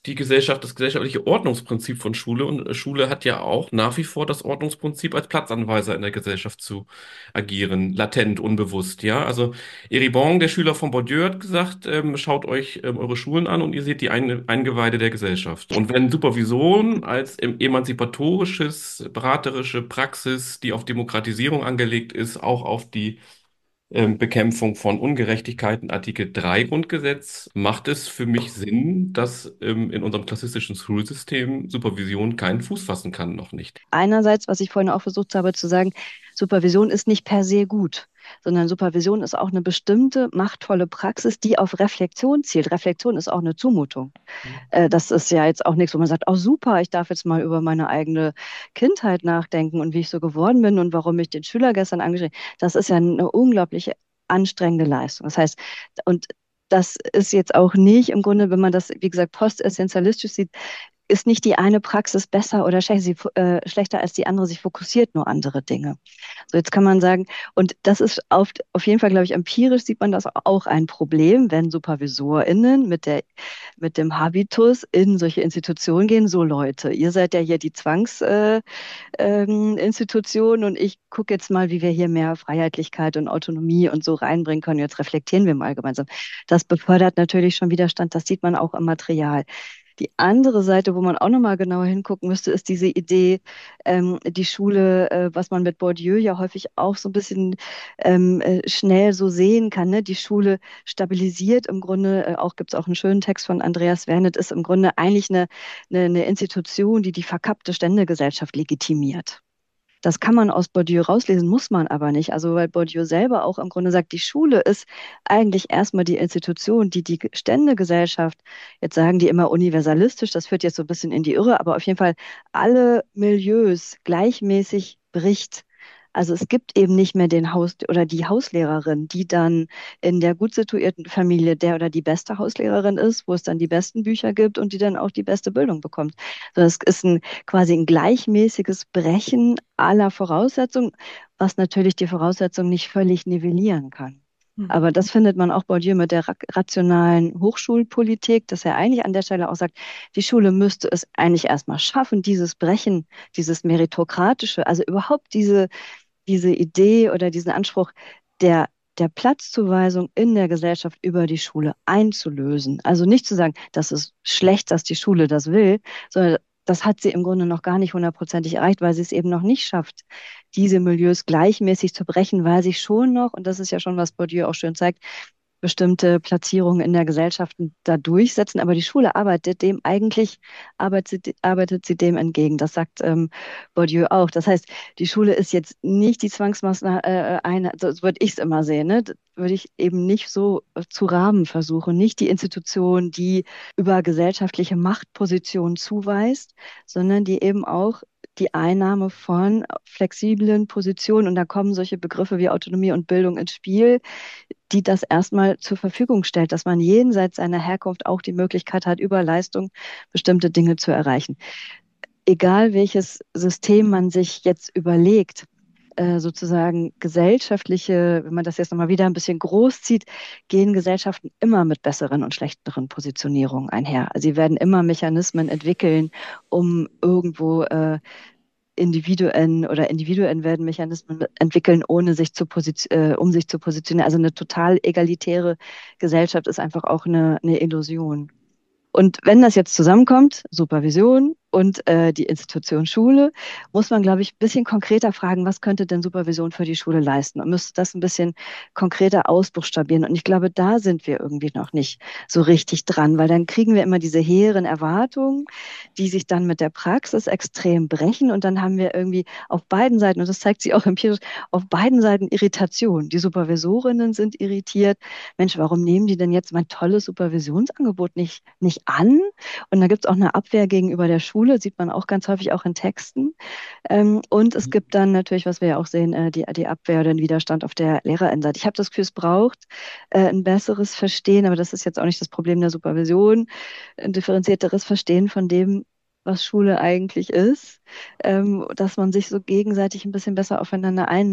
die Gesellschaft, das gesellschaftliche Ordnungsprinzip von Schule. Und äh, Schule hat ja auch nach wie vor das Ordnungsprinzip als Platzanweiser in der Gesellschaft zu agieren, latent, unbewusst, ja. Also Eribon, der Schüler von Bourdieu, hat gesagt, ähm, schaut euch ähm, eure Schulen an und ihr seht die Ein Eingeweide der Gesellschaft. Und wenn Supervision als em emanzipatorisches, beraterische Praxis, die auf Demokratisierung angelegt ist, auch auf die ähm, Bekämpfung von Ungerechtigkeiten, Artikel drei Grundgesetz, macht es für mich Sinn, dass ähm, in unserem klassistischen Schulsystem Supervision keinen Fuß fassen kann, noch nicht. Einerseits, was ich vorhin auch versucht habe zu sagen, Supervision ist nicht per se gut, sondern Supervision ist auch eine bestimmte machtvolle Praxis, die auf Reflexion zielt. Reflexion ist auch eine Zumutung. Äh, das ist ja jetzt auch nichts, wo man sagt, oh super, ich darf jetzt mal über meine eigene Kindheit nachdenken und wie ich so geworden bin und warum ich den Schüler gestern angeschrieben habe. Das ist ja eine unglaubliche anstrengende Leistung. Das heißt, und das ist jetzt auch nicht im Grunde, wenn man das, wie gesagt, postessentialistisch sieht, ist nicht die eine Praxis besser oder schlechter, sie, äh, schlechter als die andere, sie fokussiert nur andere Dinge. So, jetzt kann man sagen, und das ist auf, auf jeden Fall, glaube ich, empirisch sieht man das auch ein Problem, wenn SupervisorInnen mit der, mit dem Habitus in solche Institutionen gehen, so Leute, ihr seid ja hier die Zwangsinstitution äh, ähm, Institution und ich gucke jetzt mal, wie wir hier mehr Freiheitlichkeit und Autonomie und so reinbringen können. Jetzt reflektieren wir mal gemeinsam. Das befördert natürlich schon Widerstand, das sieht man auch im Material. Die andere Seite, wo man auch nochmal genauer hingucken müsste, ist diese Idee, ähm, die Schule, äh, was man mit Bourdieu ja häufig auch so ein bisschen ähm, äh, schnell so sehen kann. Ne? Die Schule stabilisiert im Grunde, äh, auch gibt es auch einen schönen Text von Andreas Wernet, ist im Grunde eigentlich eine, eine, eine Institution, die die verkappte Ständegesellschaft legitimiert. Das kann man aus Bourdieu rauslesen, muss man aber nicht. Also weil Bourdieu selber auch im Grunde sagt, die Schule ist eigentlich erstmal die Institution, die die Ständegesellschaft, jetzt sagen die immer universalistisch, das führt jetzt so ein bisschen in die Irre, aber auf jeden Fall alle Milieus gleichmäßig bricht. Also es gibt eben nicht mehr den Haus oder die Hauslehrerin, die dann in der gut situierten Familie der oder die beste Hauslehrerin ist, wo es dann die besten Bücher gibt und die dann auch die beste Bildung bekommt. Sondern es ist ein, quasi ein gleichmäßiges Brechen aller Voraussetzungen, was natürlich die Voraussetzungen nicht völlig nivellieren kann. Hm. Aber das findet man auch Bourdieu mit der ra rationalen Hochschulpolitik, dass er eigentlich an der Stelle auch sagt, die Schule müsste es eigentlich erstmal schaffen, dieses Brechen, dieses meritokratische, also überhaupt diese diese Idee oder diesen Anspruch der, der Platzzuweisung in der Gesellschaft über die Schule einzulösen. Also nicht zu sagen, das ist schlecht, dass die Schule das will, sondern das hat sie im Grunde noch gar nicht hundertprozentig erreicht, weil sie es eben noch nicht schafft, diese Milieus gleichmäßig zu brechen, weil sich schon noch, und das ist ja schon, was Bourdieu auch schön zeigt, bestimmte Platzierungen in der Gesellschaft da durchsetzen. Aber die Schule arbeitet dem eigentlich, arbeitet, arbeitet sie dem entgegen. Das sagt ähm, Bourdieu auch. Das heißt, die Schule ist jetzt nicht die Zwangsmaßnahme, äh, eine, so würde ich es immer sehen, ne? Das würde ich eben nicht so äh, zu rahmen versuchen. Nicht die Institution, die über gesellschaftliche Machtpositionen zuweist, sondern die eben auch die Einnahme von flexiblen Positionen, und da kommen solche Begriffe wie Autonomie und Bildung ins Spiel, die das erstmal zur Verfügung stellt, dass man jenseits seiner Herkunft auch die Möglichkeit hat, über Leistung bestimmte Dinge zu erreichen. Egal welches System man sich jetzt überlegt, äh, sozusagen gesellschaftliche, wenn man das jetzt nochmal wieder ein bisschen groß zieht, gehen Gesellschaften immer mit besseren und schlechteren Positionierungen einher. Also sie werden immer Mechanismen entwickeln, um irgendwo äh, Individuen oder Individuen werden Mechanismen entwickeln, ohne sich zu äh, um sich zu positionieren. Also eine total egalitäre Gesellschaft ist einfach auch eine, eine Illusion. Und wenn das jetzt zusammenkommt, Supervision und äh, die Institution Schule, muss man, glaube ich, ein bisschen konkreter fragen, was könnte denn Supervision für die Schule leisten? Und müsste das ein bisschen konkreter ausbuchstabieren. Und ich glaube, da sind wir irgendwie noch nicht so richtig dran, weil dann kriegen wir immer diese hehren Erwartungen, die sich dann mit der Praxis extrem brechen. Und dann haben wir irgendwie auf beiden Seiten, und das zeigt sich auch empirisch, auf beiden Seiten Irritation. Die Supervisorinnen sind irritiert. Mensch, warum nehmen die denn jetzt mein tolles Supervisionsangebot nicht, nicht an? Und da gibt es auch eine Abwehr gegenüber der Schule. Sieht man auch ganz häufig auch in Texten. Ähm, und es gibt dann natürlich, was wir ja auch sehen, äh, die, die Abwehr oder den Widerstand auf der Lehrerinnenseite. Ich habe das Gefühl, es braucht äh, ein besseres Verstehen, aber das ist jetzt auch nicht das Problem der Supervision, ein differenzierteres Verstehen von dem, was Schule eigentlich ist, ähm, dass man sich so gegenseitig ein bisschen besser aufeinander ein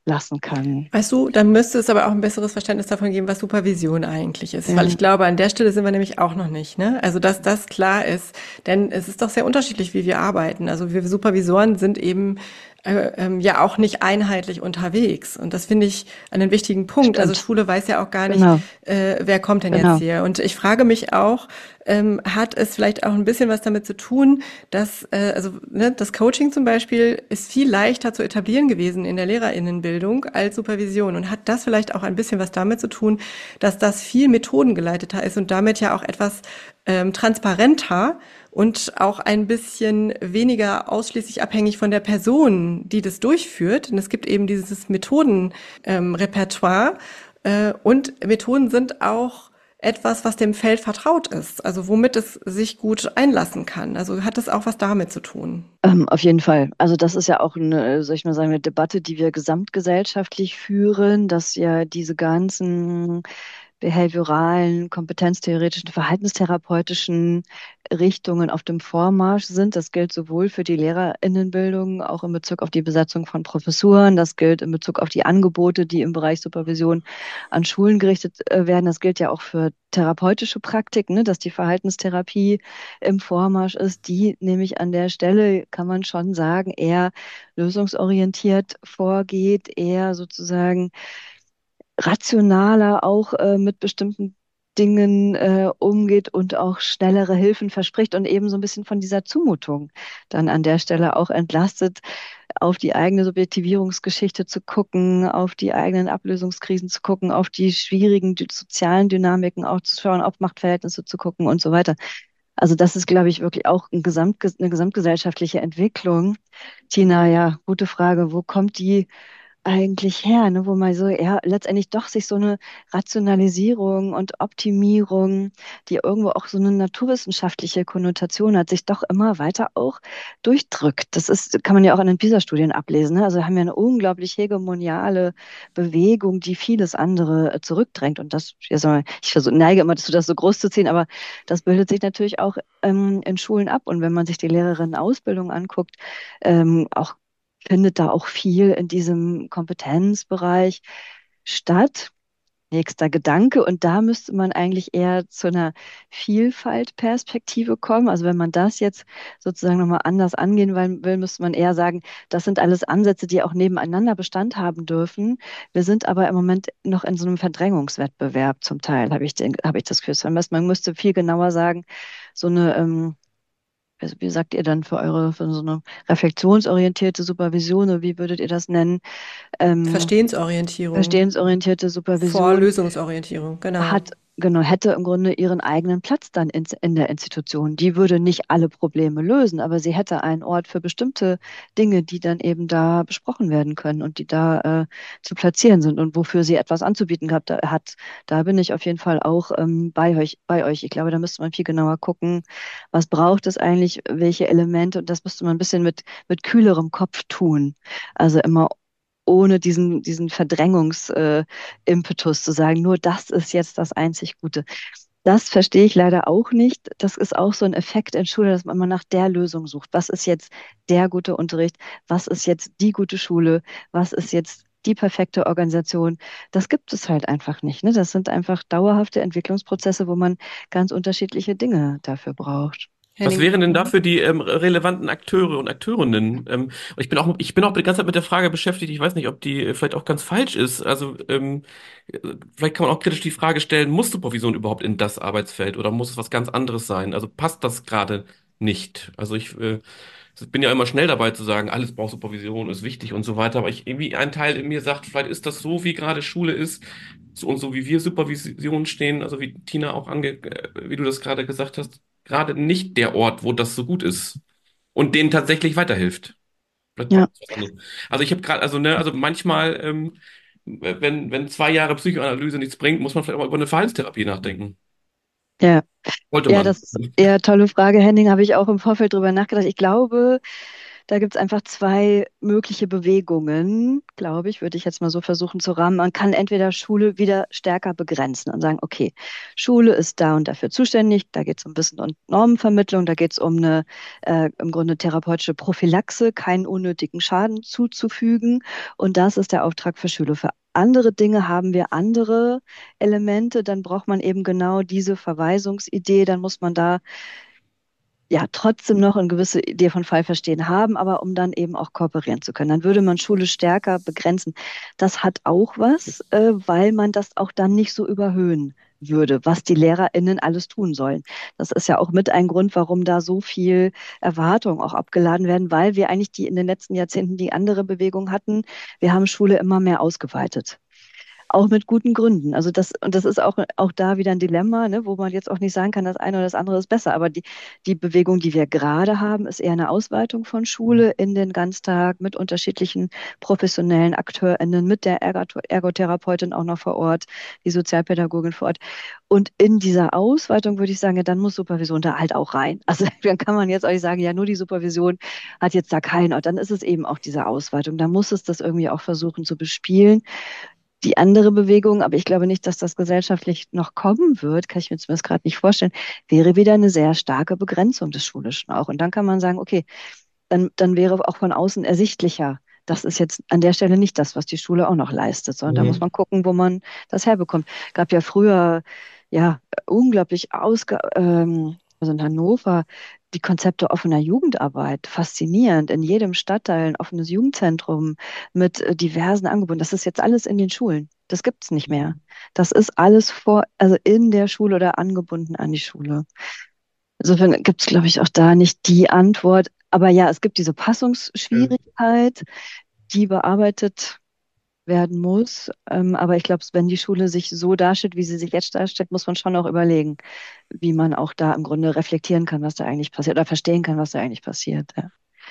lassen kann. Weißt du, dann müsste es aber auch ein besseres Verständnis davon geben, was Supervision eigentlich ist. Ja. Weil ich glaube, an der Stelle sind wir nämlich auch noch nicht, ne? Also, dass das klar ist. Denn es ist doch sehr unterschiedlich, wie wir arbeiten. Also, wir Supervisoren sind eben äh, ähm, ja auch nicht einheitlich unterwegs. Und das finde ich einen wichtigen Punkt. Stimmt. Also, Schule weiß ja auch gar nicht, Genau. äh, wer kommt denn Genau. jetzt hier? Und ich frage mich auch, ähm, hat es vielleicht auch ein bisschen was damit zu tun, dass, äh, also ne, das Coaching zum Beispiel ist viel leichter zu etablieren gewesen in der LehrerInnenbildung als Supervision und hat das vielleicht auch ein bisschen was damit zu tun, dass das viel methodengeleiteter ist und damit ja auch etwas ähm, transparenter und auch ein bisschen weniger ausschließlich abhängig von der Person, die das durchführt. Und es gibt eben dieses Methodenrepertoire äh, und Methoden sind auch etwas, was dem Feld vertraut ist, also womit es sich gut einlassen kann. Also hat es auch was damit zu tun? Ähm, auf jeden Fall. Also das ist ja auch eine, soll ich mal sagen, eine Debatte, die wir gesamtgesellschaftlich führen, dass ja diese ganzen behavioralen, kompetenztheoretischen, verhaltenstherapeutischen Richtungen auf dem Vormarsch sind. Das gilt sowohl für die LehrerInnenbildung, auch in Bezug auf die Besetzung von Professuren. Das gilt in Bezug auf die Angebote, die im Bereich Supervision an Schulen gerichtet äh, werden. Das gilt ja auch für therapeutische Praktiken, ne, dass die Verhaltenstherapie im Vormarsch ist, die nämlich an der Stelle, kann man schon sagen, eher lösungsorientiert vorgeht, eher sozusagen rationaler auch äh, mit bestimmten Dingen äh, umgeht und auch schnellere Hilfen verspricht und eben so ein bisschen von dieser Zumutung dann an der Stelle auch entlastet, auf die eigene Subjektivierungsgeschichte zu gucken, auf die eigenen Ablösungskrisen zu gucken, auf die schwierigen dy- sozialen Dynamiken auch zu schauen, auf Machtverhältnisse zu gucken und so weiter. Also das ist, glaube ich, wirklich auch ein Gesamtges eine gesamtgesellschaftliche Entwicklung. Tina, ja, gute Frage. Wo kommt die eigentlich her, ne? Wo man so, ja, letztendlich doch sich so eine Rationalisierung und Optimierung, die irgendwo auch so eine naturwissenschaftliche Konnotation hat, sich doch immer weiter auch durchdrückt. Das ist, kann man ja auch an den PISA-Studien ablesen, ne? Also wir haben ja eine unglaublich hegemoniale Bewegung, die vieles andere äh, zurückdrängt. Und das, ja, sag mal, ich versuche, neige immer dazu, das so groß zu ziehen, aber das bildet sich natürlich auch ähm, in Schulen ab. Und wenn man sich die Lehrerinnenausbildung anguckt, ähm, auch findet da auch viel in diesem Kompetenzbereich statt. Nächster Gedanke. Und da müsste man eigentlich eher zu einer Vielfaltperspektive kommen. Also wenn man das jetzt sozusagen nochmal anders angehen will, müsste man eher sagen, das sind alles Ansätze, die auch nebeneinander Bestand haben dürfen. Wir sind aber im Moment noch in so einem Verdrängungswettbewerb zum Teil, habe ich, den, habe ich das Gefühl. Man müsste viel genauer sagen, so eine ähm, also wie sagt ihr dann für eure, für so eine reflexionsorientierte Supervision, oder wie würdet ihr das nennen? Ähm, Verstehensorientierung verstehensorientierte vor Supervision Lösungsorientierung, genau. hat, genau, hätte im Grunde ihren eigenen Platz dann in, in der Institution. Die würde nicht alle Probleme lösen, aber sie hätte einen Ort für bestimmte Dinge, die dann eben da besprochen werden können und die da äh, zu platzieren sind und wofür sie etwas anzubieten gehabt da- hat. Da bin ich auf jeden Fall auch ähm, bei euch, bei euch. Ich glaube, da müsste man viel genauer gucken, was braucht es eigentlich, welche Elemente, und das müsste man ein bisschen mit, mit kühlerem Kopf tun. Also immer ohne diesen, diesen Verdrängungsimpetus äh, Impetus zu sagen, nur das ist jetzt das einzig Gute. Das verstehe ich leider auch nicht. Das ist auch so ein Effekt in Schule, dass man immer nach der Lösung sucht. Was ist jetzt der gute Unterricht? Was ist jetzt die gute Schule? Was ist jetzt die perfekte Organisation? Das gibt es halt einfach nicht. Ne? Das sind einfach dauerhafte Entwicklungsprozesse, wo man ganz unterschiedliche Dinge dafür braucht. Was Henning. wären denn dafür die ähm, relevanten Akteure und Akteurinnen? Ähm, ich bin auch, ich bin auch die ganze Zeit mit der Frage beschäftigt, ich weiß nicht, ob die äh, vielleicht auch ganz falsch ist. Also ähm, äh, vielleicht kann man auch kritisch die Frage stellen, muss Supervision überhaupt in das Arbeitsfeld oder muss es was ganz anderes sein? Also passt das gerade nicht? Also ich äh, bin ja immer schnell dabei zu sagen, alles braucht Supervision, ist wichtig und so weiter, aber ich irgendwie ein Teil in mir sagt, vielleicht ist das so, wie gerade Schule ist, so und so wie wir Supervision stehen, also wie Tina auch ange, äh, wie du das gerade gesagt hast, gerade nicht der Ort, wo das so gut ist und denen tatsächlich weiterhilft. Vielleicht Ja, braucht es was anderes. Also ich habe gerade, also ne, also manchmal, ähm, wenn wenn zwei Jahre Psychoanalyse nichts bringt, muss man vielleicht auch mal über eine Verhaltenstherapie nachdenken. ja. Sollte Ja, man. das ist eher tolle Frage, Henning, habe ich auch im Vorfeld drüber nachgedacht. Ich glaube, Da gibt es einfach zwei mögliche Bewegungen, glaube ich, würde ich jetzt mal so versuchen zu rahmen. Man kann entweder Schule wieder stärker begrenzen und sagen, okay, Schule ist da und dafür zuständig, da geht es ein bisschen um Normenvermittlung, da geht es um eine äh, im Grunde therapeutische Prophylaxe, keinen unnötigen Schaden zuzufügen. Und das ist der Auftrag für Schule. Für andere Dinge haben wir andere Elemente, dann braucht man eben genau diese Verweisungsidee, dann muss man da ja trotzdem noch eine gewisse Idee von Fallverstehen haben, aber um dann eben auch kooperieren zu können. Dann würde man Schule stärker begrenzen. Das hat auch was, äh, weil man das auch dann nicht so überhöhen würde, was die LehrerInnen alles tun sollen. Das ist ja auch mit ein Grund, warum da so viel Erwartung auch abgeladen werden, weil wir eigentlich die in den letzten Jahrzehnten die andere Bewegung hatten. Wir haben Schule immer mehr ausgeweitet. Auch mit guten Gründen. Also das, und das ist auch, auch da wieder ein Dilemma, ne, wo man jetzt auch nicht sagen kann, das eine oder das andere ist besser. Aber die, die Bewegung, die wir gerade haben, ist eher eine Ausweitung von Schule in den Ganztag mit unterschiedlichen professionellen AkteurInnen, mit der Ergo- Ergotherapeutin auch noch vor Ort, die Sozialpädagogin vor Ort. Und in dieser Ausweitung würde ich sagen, ja, dann muss Supervision da halt auch rein. Also dann kann man jetzt auch nicht sagen, ja, nur die Supervision hat jetzt da keinen Ort. Dann ist es eben auch diese Ausweitung. Da muss es das irgendwie auch versuchen zu bespielen. Die andere Bewegung, aber ich glaube nicht, dass das gesellschaftlich noch kommen wird, kann ich mir zumindest gerade nicht vorstellen, wäre wieder eine sehr starke Begrenzung des Schulischen auch. Und dann kann man sagen, okay, dann, dann wäre auch von außen ersichtlicher, das ist jetzt an der Stelle nicht das, was die Schule auch noch leistet, sondern da muss Mhm. man gucken, wo man das herbekommt. Gab ja früher ja unglaublich ausge, ähm, also in Hannover, die Konzepte offener Jugendarbeit, faszinierend. In jedem Stadtteil ein offenes Jugendzentrum mit äh, diversen Angeboten. Das ist jetzt alles in den Schulen. Das gibt es nicht mehr. Das ist alles vor, also in der Schule oder angebunden an die Schule. Insofern gibt es, glaube ich, auch da nicht die Antwort. Aber ja, es gibt diese Ja. Passungsschwierigkeit, die bearbeitet werden muss. Ähm, aber ich glaube, wenn die Schule sich so darstellt, wie sie sich jetzt darstellt, muss man schon auch überlegen, wie man auch da im Grunde reflektieren kann, was da eigentlich passiert oder verstehen kann, was da eigentlich passiert. Ja.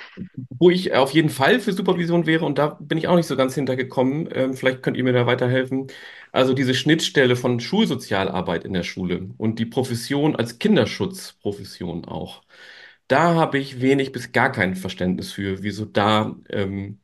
Wo ich auf jeden Fall für Supervision wäre, und da bin ich auch nicht so ganz hintergekommen, ähm, vielleicht könnt ihr mir da weiterhelfen. Also diese Schnittstelle von Schulsozialarbeit in der Schule und die Profession als Kinderschutzprofession auch. Da habe ich wenig bis gar kein Verständnis für, wieso da ähm,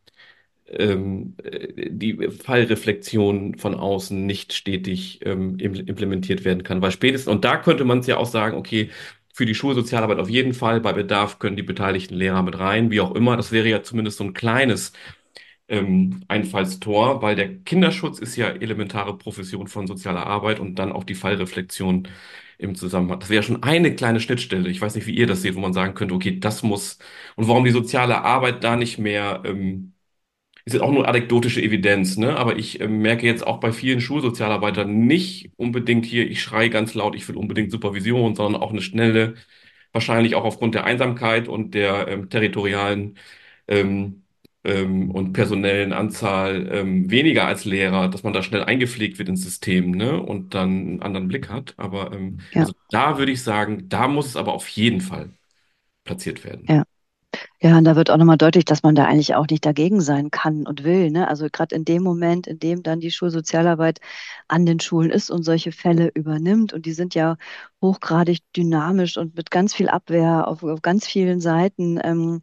ähm, äh, die Fallreflexion von außen nicht stetig ähm, im- implementiert werden kann. Weil spätestens, und da könnte man es ja auch sagen, okay, für die Schulsozialarbeit auf jeden Fall, bei Bedarf können die beteiligten Lehrer mit rein, wie auch immer. Das wäre ja zumindest so ein kleines ähm, Einfallstor, weil der Kinderschutz ist ja elementare Profession von sozialer Arbeit und dann auch die Fallreflexion im Zusammenhang. Das wäre schon eine kleine Schnittstelle. Ich weiß nicht, wie ihr das seht, wo man sagen könnte, okay, das muss, und warum die soziale Arbeit da nicht mehr ähm, ist jetzt auch nur anekdotische Evidenz, ne? Aber ich äh, merke jetzt auch bei vielen Schulsozialarbeitern nicht unbedingt hier, ich schreie ganz laut, ich will unbedingt Supervision, sondern auch eine schnelle, wahrscheinlich auch aufgrund der Einsamkeit und der ähm, territorialen ähm, ähm, und personellen Anzahl ähm, weniger als Lehrer, dass man da schnell eingepflegt wird ins System, ne? Und dann einen anderen Blick hat. Aber ähm, Ja, also da würde ich sagen, da muss es aber auf jeden Fall platziert werden. ja. Ja, und da wird auch nochmal deutlich, dass man da eigentlich auch nicht dagegen sein kann und will. Ne? Also gerade in dem Moment, in dem dann die Schulsozialarbeit an den Schulen ist und solche Fälle übernimmt, und die sind ja hochgradig dynamisch und mit ganz viel Abwehr auf, auf ganz vielen Seiten ähm,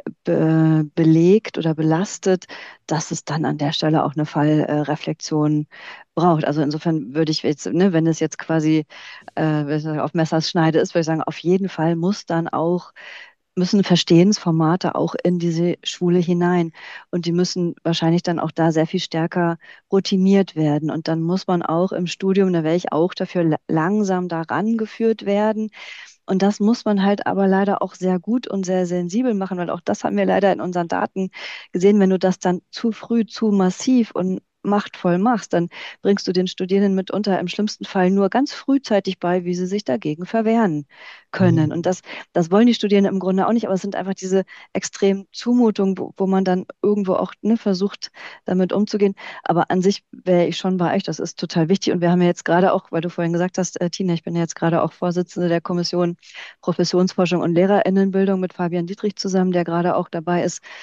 be belegt oder belastet, dass es dann an der Stelle auch eine Fallreflexion braucht. Also insofern würde ich jetzt, ne, wenn es jetzt quasi äh, wenn ich sagen, auf Messerschneide ist, würde ich sagen, auf jeden Fall muss dann auch müssen Verstehensformate auch in diese Schule hinein. Und die müssen wahrscheinlich dann auch da sehr viel stärker routiniert werden. Und dann muss man auch im Studium, da wäre ich auch dafür, la- langsam daran geführt werden. Und das muss man halt aber leider auch sehr gut und sehr sensibel machen, weil auch das haben wir leider in unseren Daten gesehen. Wenn du das dann zu früh, zu massiv und machtvoll machst, dann bringst du den Studierenden mitunter im schlimmsten Fall nur ganz frühzeitig bei, wie sie sich dagegen verwehren können. Und Mhm. das, das wollen die Studierenden im Grunde auch nicht, aber es sind einfach diese extremen Zumutungen, wo, wo man dann irgendwo auch ne, versucht, damit umzugehen. Aber an sich wäre ich schon bei euch, das ist total wichtig. Und wir haben ja jetzt gerade auch, weil du vorhin gesagt hast, äh, Tina, ich bin ja jetzt gerade auch Vorsitzende der Kommission Professionsforschung und LehrerInnenbildung mit Fabian Dietrich zusammen, der gerade auch dabei ist,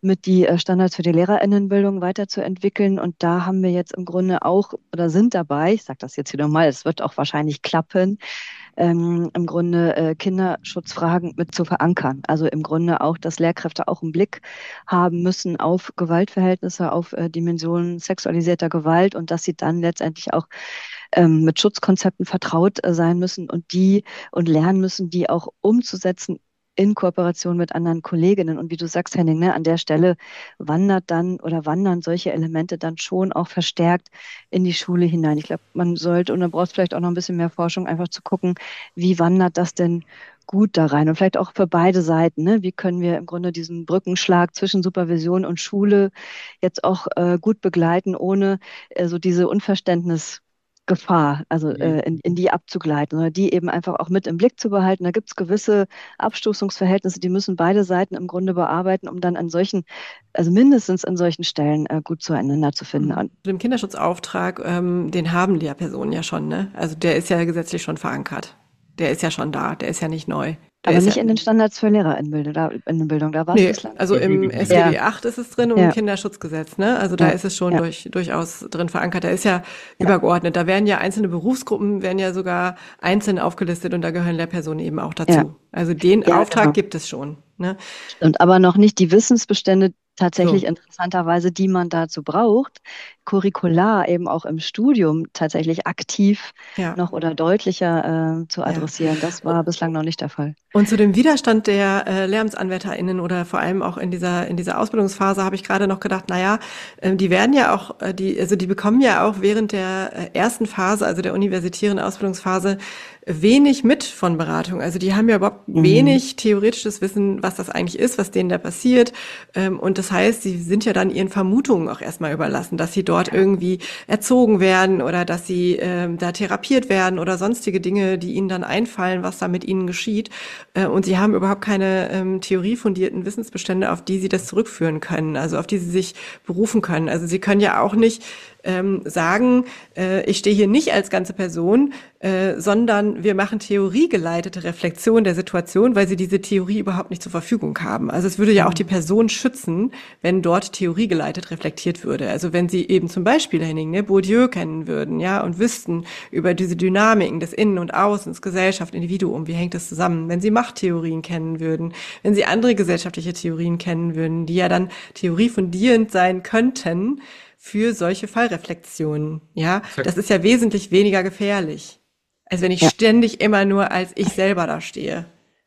mit die äh, Standards für die LehrerInnenbildung weiterzuentwickeln. Und da haben wir jetzt im Grunde auch oder sind dabei, ich sage das jetzt wieder mal, es wird auch wahrscheinlich klappen, ähm, im Grunde äh, Kinderschutzfragen mit zu verankern. Also im Grunde auch, dass Lehrkräfte auch einen Blick haben müssen auf Gewaltverhältnisse, auf äh, Dimensionen sexualisierter Gewalt und dass sie dann letztendlich auch ähm, mit Schutzkonzepten vertraut äh, sein müssen und die und lernen müssen, die auch umzusetzen in Kooperation mit anderen Kolleginnen. Und wie du sagst, Henning, ne, an der Stelle wandert dann oder wandern solche Elemente dann schon auch verstärkt in die Schule hinein. Ich glaube, man sollte, und da braucht es vielleicht auch noch ein bisschen mehr Forschung, einfach zu gucken, wie wandert das denn gut da rein? Und vielleicht auch für beide Seiten, ne? Wie können wir im Grunde diesen Brückenschlag zwischen Supervision und Schule jetzt auch äh, gut begleiten, ohne äh, so diese Unverständnis Gefahr, also äh, in, in die abzugleiten, oder die eben einfach auch mit im Blick zu behalten. Da gibt es gewisse Abstoßungsverhältnisse, die müssen beide Seiten im Grunde bearbeiten, um dann an solchen, also mindestens an solchen Stellen äh, gut zueinander zu finden. Und Den Kinderschutzauftrag, ähm, den haben die ja Personen ja schon, ne? Also der ist ja gesetzlich schon verankert. Der ist ja schon da, der ist ja nicht neu. Der aber ist nicht ja, in den Standards für Lehrerinnenbildung, da, in der Bildung, da war es nee, bislang. also im Ja. S G B acht ist es drin und im Ja. Kinderschutzgesetz, ne? Also da Ja. ist es schon Ja. durch, durchaus drin verankert. Da ist ja, übergeordnet. Da werden ja einzelne Berufsgruppen, werden ja sogar einzeln aufgelistet und da gehören Lehrpersonen eben auch dazu. Ja. Also den Ja, Auftrag genau. gibt es schon, ne? Und aber noch nicht die Wissensbestände tatsächlich So. interessanterweise, die man dazu braucht, curricular eben auch im Studium tatsächlich aktiv Ja. noch oder deutlicher äh, zu adressieren. Das war bislang noch nicht der Fall. Und zu dem Widerstand der äh, LehramtsanwärterInnen oder vor allem auch in dieser in dieser Ausbildungsphase habe ich gerade noch gedacht, naja, äh, die werden ja auch, äh, die also die bekommen ja auch während der äh, ersten Phase, also der universitären Ausbildungsphase, wenig mit von Beratung. Also die haben ja überhaupt Mhm. wenig theoretisches Wissen, was das eigentlich ist, was denen da passiert. Ähm, und das heißt, sie sind ja dann ihren Vermutungen auch erstmal überlassen, dass sie dort irgendwie erzogen werden oder dass sie ähm, da therapiert werden oder sonstige Dinge, die ihnen dann einfallen, was da mit ihnen geschieht. Äh, und sie haben überhaupt keine ähm, theoriefundierten Wissensbestände, auf die sie das zurückführen können, also auf die sie sich berufen können. Also sie können ja auch nicht ähm, sagen, äh, ich stehe hier nicht als ganze Person, äh, sondern wir machen theoriegeleitete Reflexion der Situation, weil sie diese Theorie überhaupt nicht zur Verfügung haben. Also es würde ja auch die Person schützen, wenn dort theoriegeleitet reflektiert würde. Also wenn sie eben zum Beispiel, Henning, ne, Bourdieu kennen würden, ja, und wüssten über diese Dynamiken des Innen und Außens, Gesellschaft, Individuum, wie hängt das zusammen? Wenn sie Machttheorien kennen würden, wenn sie andere gesellschaftliche Theorien kennen würden, die ja dann theoriefundierend sein könnten, für solche Fallreflexionen, ja, das ist ja wesentlich weniger gefährlich, als wenn ich Ja. ständig immer nur als ich selber da stehe.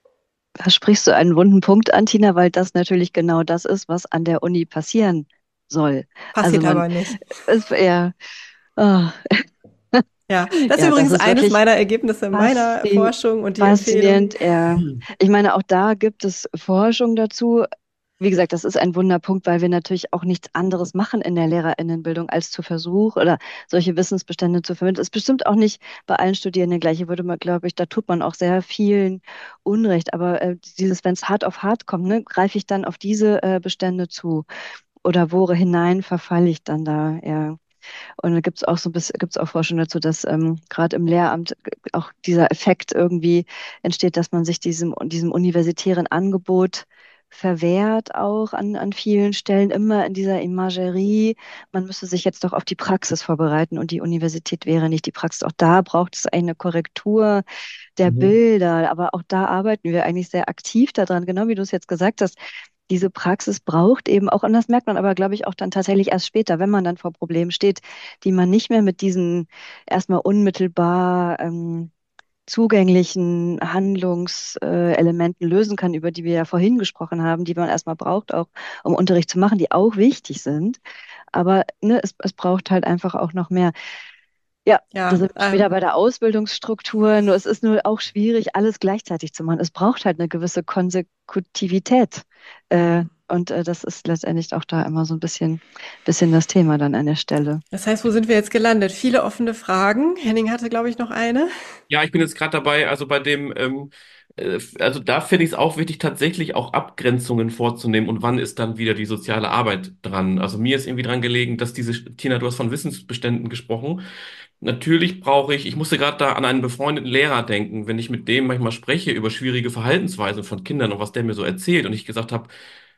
Da sprichst du einen wunden Punkt an, Tina, weil das natürlich genau das ist, was an der Uni passieren soll. Passiert also man, aber nicht. Es, ja, oh, Ja, das ist Ja, übrigens das ist eines wirklich meiner Ergebnisse meiner faszi- Forschung und die Empfehlung. faszinierend. Ja. Ich meine, auch da gibt es Forschung dazu. Wie gesagt, das ist ein Wunderpunkt, weil wir natürlich auch nichts anderes machen in der Lehrerinnenbildung, als zu versuchen oder solche Wissensbestände zu vermitteln. Das ist bestimmt auch nicht bei allen Studierenden gleich. Hier würde man, glaube ich, da tut man auch sehr vielen Unrecht. Aber äh, dieses, wenn es hart auf hart kommt, ne, greife ich dann auf diese äh, Bestände zu oder wo hinein verfalle ich dann da? Ja. Und da gibt es auch so ein bisschen, gibt's auch Forschung dazu, dass ähm, gerade im Lehramt auch dieser Effekt irgendwie entsteht, dass man sich diesem, diesem universitären Angebot verwehrt auch an, an vielen Stellen, immer in dieser Imagerie. Man müsste sich jetzt doch auf die Praxis vorbereiten und die Universität wäre nicht die Praxis. Auch da braucht es eine Korrektur der Mhm. Bilder, aber auch da arbeiten wir eigentlich sehr aktiv daran, genau wie du es jetzt gesagt hast. Diese Praxis braucht eben auch, und das merkt man aber, glaube ich, auch dann tatsächlich erst später, wenn man dann vor Problemen steht, die man nicht mehr mit diesen erstmal unmittelbar ähm, zugänglichen Handlungselementen lösen kann, über die wir ja vorhin gesprochen haben, die man erstmal braucht, auch um Unterricht zu machen, die auch wichtig sind. Aber ne, es, es braucht halt einfach auch noch mehr. Ja, Ja, da sind wir ähm, wieder bei der Ausbildungsstruktur. Nur es ist nur auch schwierig, alles gleichzeitig zu machen. Es braucht halt eine gewisse Konsekutivität. Äh, und äh, das ist letztendlich auch da immer so ein bisschen, bisschen das Thema dann an der Stelle. Das heißt, wo sind wir jetzt gelandet? Viele offene Fragen. Henning hatte, glaube ich, noch eine. Ja, ich bin jetzt gerade dabei, also bei dem, ähm, äh, also da finde ich es auch wichtig, tatsächlich auch Abgrenzungen vorzunehmen und wann ist dann wieder die soziale Arbeit dran. Also mir ist irgendwie dran gelegen, dass diese, Tina, du hast von Wissensbeständen gesprochen. Natürlich brauche ich, ich musste gerade da an einen befreundeten Lehrer denken, wenn ich mit dem manchmal spreche über schwierige Verhaltensweisen von Kindern und was der mir so erzählt und ich gesagt habe,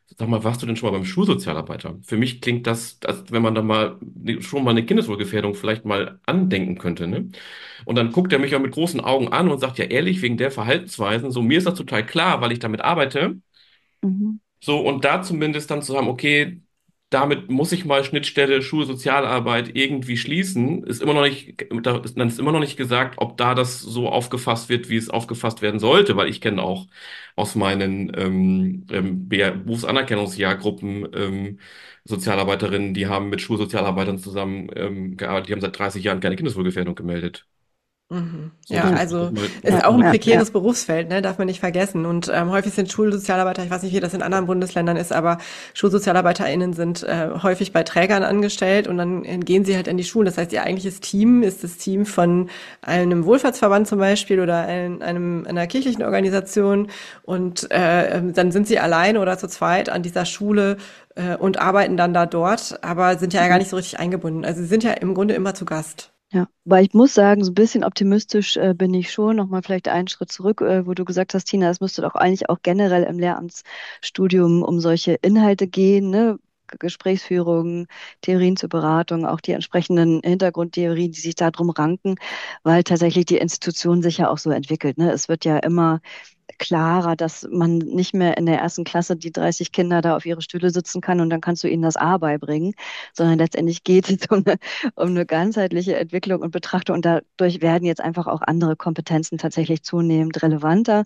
Sag mal, warst du denn schon mal beim Schulsozialarbeiter? Für mich klingt das, als wenn man da mal ne- schon mal eine Kindeswohlgefährdung vielleicht mal andenken könnte, ne? Und dann guckt er mich auch mit großen Augen an und sagt, ja ehrlich, wegen der Verhaltensweisen, so mir ist das total klar, weil ich damit arbeite. Mhm. So, und da zumindest dann zu haben, okay, damit muss ich mal Schnittstelle Schulsozialarbeit irgendwie schließen, ist immer noch nicht, da ist, dann ist immer noch nicht gesagt, ob da das so aufgefasst wird, wie es aufgefasst werden sollte, weil ich kenne auch aus meinen ähm, ähm, B- Berufsanerkennungsjahrgruppen ähm, Sozialarbeiterinnen, die haben mit Schulsozialarbeitern zusammen ähm, gearbeitet, die haben seit dreißig Jahren keine Kindeswohlgefährdung gemeldet. Mhm. So, Ja, das Ja, muss man auch also mal, ist ja, muss man auch mal ein ja, ja, prekäres Berufsfeld, ne? Darf man nicht vergessen. Und ähm, häufig sind Schulsozialarbeiter, ich weiß nicht, wie das in anderen Bundesländern ist, aber SchulsozialarbeiterInnen sind äh, häufig bei Trägern angestellt und dann äh, gehen sie halt in die Schulen. Das heißt, ihr eigentliches Team ist das Team von einem Wohlfahrtsverband zum Beispiel oder ein, einem, einer kirchlichen Organisation und äh, ähm, dann sind sie alleine oder zu zweit an dieser Schule äh, und arbeiten dann da dort, aber sind ja gar mhm. nicht so richtig eingebunden. Also sie sind ja im Grunde immer zu Gast. Ja, weil ich muss sagen, so ein bisschen optimistisch äh, bin ich schon. Nochmal vielleicht einen Schritt zurück, äh, wo du gesagt hast, Tina, es müsste doch eigentlich auch generell im Lehramtsstudium um solche Inhalte gehen, ne? G- Gesprächsführung, Theorien zur Beratung, auch die entsprechenden Hintergrundtheorien, die sich darum ranken, weil tatsächlich die Institution sich ja auch so entwickelt, ne? Es wird ja immer klarer, dass man nicht mehr in der ersten Klasse die dreißig Kinder da auf ihre Stühle sitzen kann und dann kannst du ihnen das A beibringen, sondern letztendlich geht es um eine, um eine ganzheitliche Entwicklung und Betrachtung und dadurch werden jetzt einfach auch andere Kompetenzen tatsächlich zunehmend relevanter.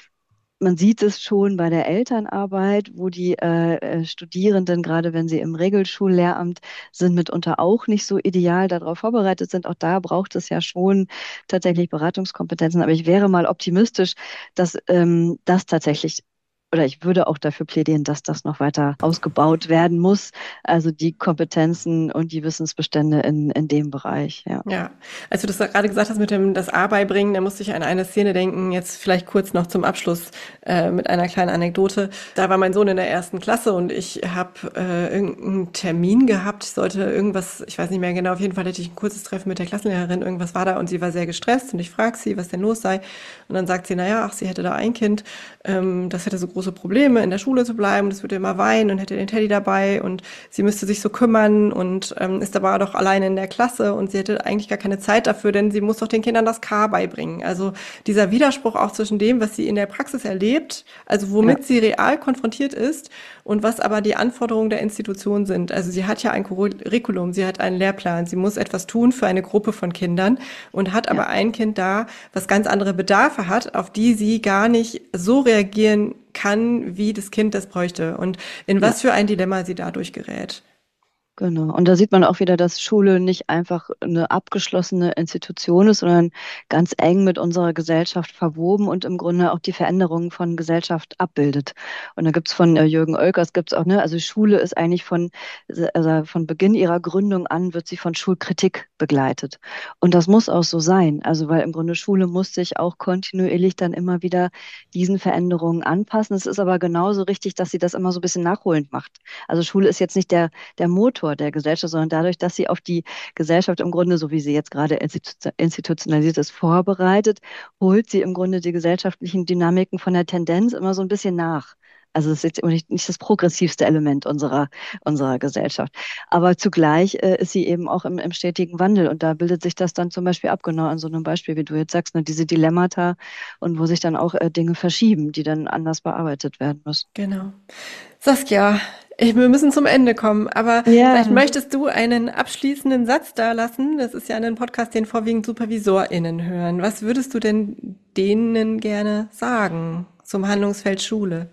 Man sieht es schon bei der Elternarbeit, wo die äh, äh, Studierenden, gerade wenn sie im Regelschullehramt sind, mitunter auch nicht so ideal darauf vorbereitet sind. Auch da braucht es ja schon tatsächlich Beratungskompetenzen. Aber ich wäre mal optimistisch, dass ähm, das tatsächlich, oder ich würde auch dafür plädieren, dass das noch weiter ausgebaut werden muss. Also die Kompetenzen und die Wissensbestände in, in dem Bereich, ja. Ja, als du das gerade gesagt hast mit dem das A beibringen, da musste ich an eine Szene denken, jetzt vielleicht kurz noch zum Abschluss äh, mit einer kleinen Anekdote. Da war mein Sohn in der ersten Klasse und ich habe äh, irgendeinen Termin gehabt. Ich sollte irgendwas, ich weiß nicht mehr genau, auf jeden Fall hatte ich ein kurzes Treffen mit der Klassenlehrerin, irgendwas war da und sie war sehr gestresst und ich frage sie, was denn los sei. Und dann sagt sie, naja, ach, sie hätte da ein Kind, ähm, das hätte so große Probleme, in der Schule zu bleiben, das würde immer weinen und hätte den Teddy dabei und sie müsste sich so kümmern und ähm, ist aber doch alleine in der Klasse und sie hätte eigentlich gar keine Zeit dafür, denn sie muss doch den Kindern das K beibringen. Also dieser Widerspruch auch zwischen dem, was sie in der Praxis erlebt, also Ja, womit sie real konfrontiert ist und was aber die Anforderungen der Institution sind. Also sie hat ja ein Curriculum, sie hat einen Lehrplan, sie muss etwas tun für eine Gruppe von Kindern und hat ja. aber ein Kind da, was ganz andere Bedarfe hat, auf die sie gar nicht so reagieren kann, wie das Kind das bräuchte und in Ja. was für ein Dilemma sie dadurch gerät. Genau. Und da sieht man auch wieder, dass Schule nicht einfach eine abgeschlossene Institution ist, sondern ganz eng mit unserer Gesellschaft verwoben und im Grunde auch die Veränderungen von Gesellschaft abbildet. Und da gibt's von äh, Jürgen Oelkers gibt's auch, ne, also Schule ist eigentlich von, also von Beginn ihrer Gründung an wird sie von Schulkritik begleitet. Und das muss auch so sein. Also weil im Grunde Schule muss sich auch kontinuierlich dann immer wieder diesen Veränderungen anpassen. Es ist aber genauso richtig, dass sie das immer so ein bisschen nachholend macht. Also Schule ist jetzt nicht der der Motor der Gesellschaft, sondern dadurch, dass sie auf die Gesellschaft im Grunde, so wie sie jetzt gerade institu- institutionalisiert ist, vorbereitet, holt sie im Grunde die gesellschaftlichen Dynamiken von der Tendenz immer so ein bisschen nach. Also es ist jetzt immer nicht, nicht das progressivste Element unserer, unserer Gesellschaft. Aber zugleich äh, ist sie eben auch im, im stetigen Wandel. Und da bildet sich das dann zum Beispiel ab, genau an so einem Beispiel, wie du jetzt sagst, ne, diese Dilemmata und wo sich dann auch äh, Dinge verschieben, die dann anders bearbeitet werden müssen. Genau. Saskia, ich, wir müssen zum Ende kommen, aber vielleicht Ja. möchtest du einen abschließenden Satz da lassen. Das ist ja ein Podcast, den vorwiegend SupervisorInnen hören. Was würdest du denn denen gerne sagen zum Handlungsfeld Schule?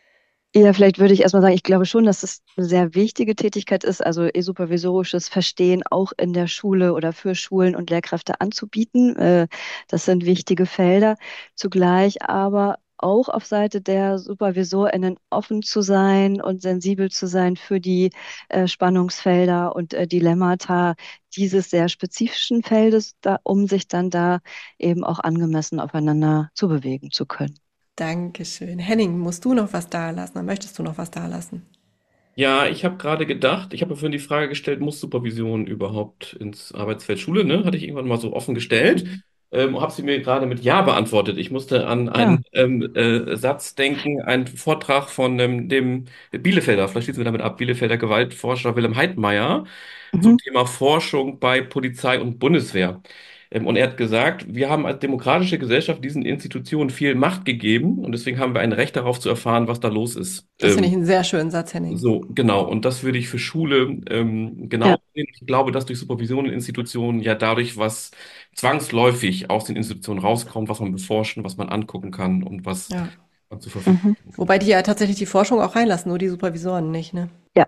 Ja, vielleicht würde ich erstmal sagen, ich glaube schon, dass es eine sehr wichtige Tätigkeit ist, also e-supervisorisches Verstehen auch in der Schule oder für Schulen und Lehrkräfte anzubieten. Äh, Das sind wichtige Felder. Zugleich aber auch auf Seite der SupervisorInnen offen zu sein und sensibel zu sein für die äh, Spannungsfelder und äh, Dilemmata dieses sehr spezifischen Feldes, da, um sich dann da eben auch angemessen aufeinander zu bewegen zu können. Dankeschön. Henning, musst du noch was da lassen oder möchtest du noch was da lassen? Ja, ich habe gerade gedacht, ich habe mir vorhin die Frage gestellt, muss Supervision überhaupt ins Arbeitsfeld Schule, ne? Hatte ich irgendwann mal so offen gestellt. ähm, habe sie mir gerade mit Ja beantwortet. Ich musste an Ja. einen ähm, äh, Satz denken, einen Vortrag von ähm, dem Bielefelder, vielleicht schließen wir damit ab, Bielefelder Gewaltforscher Wilhelm Heidmeier zum Mhm. Thema Forschung bei Polizei und Bundeswehr. Ähm, und er hat gesagt, wir haben als demokratische Gesellschaft diesen Institutionen viel Macht gegeben und deswegen haben wir ein Recht darauf zu erfahren, was da los ist. Das finde ich Ähm, einen sehr schönen Satz, Henning. so, genau. Und das würde ich für Schule ähm, Ja. genau sehen. Ich glaube, dass durch Supervision in Institutionen ja dadurch, was zwangsläufig aus den Institutionen rauskommt, was man beforschen, was man angucken kann und was Ja. man zur Verfügung Mhm. stellen kann. Wobei die ja tatsächlich die Forschung auch reinlassen, nur die Supervisoren nicht, ne? Ja,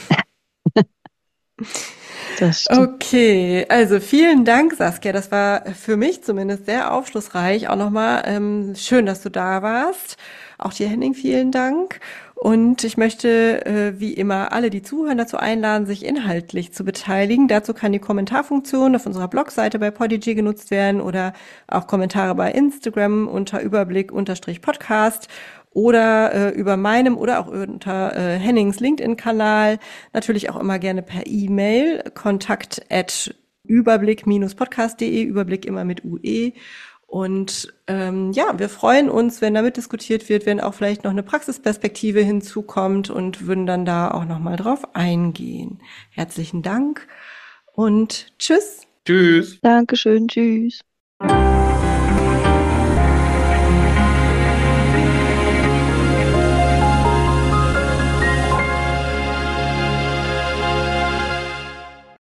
das stimmt. Okay, also vielen Dank, Saskia. Das war für mich zumindest sehr aufschlussreich. Auch nochmal ähm, schön, dass du da warst. Auch dir, Henning, vielen Dank. Und ich möchte, äh, wie immer, alle, die zuhören, dazu einladen, sich inhaltlich zu beteiligen. Dazu kann die Kommentarfunktion auf unserer Blogseite bei Podigy genutzt werden oder auch Kommentare bei Instagram unter Überblick-Podcast oder äh, über meinem oder auch unter äh, Hennings LinkedIn-Kanal. Natürlich auch immer gerne per E-Mail, kontakt at überblick-podcast punkt de, Überblick immer mit U E. Und ähm, ja, wir freuen uns, wenn damit diskutiert wird, wenn auch vielleicht noch eine Praxisperspektive hinzukommt und würden dann da auch nochmal drauf eingehen. Herzlichen Dank und tschüss. Tschüss. Dankeschön, tschüss.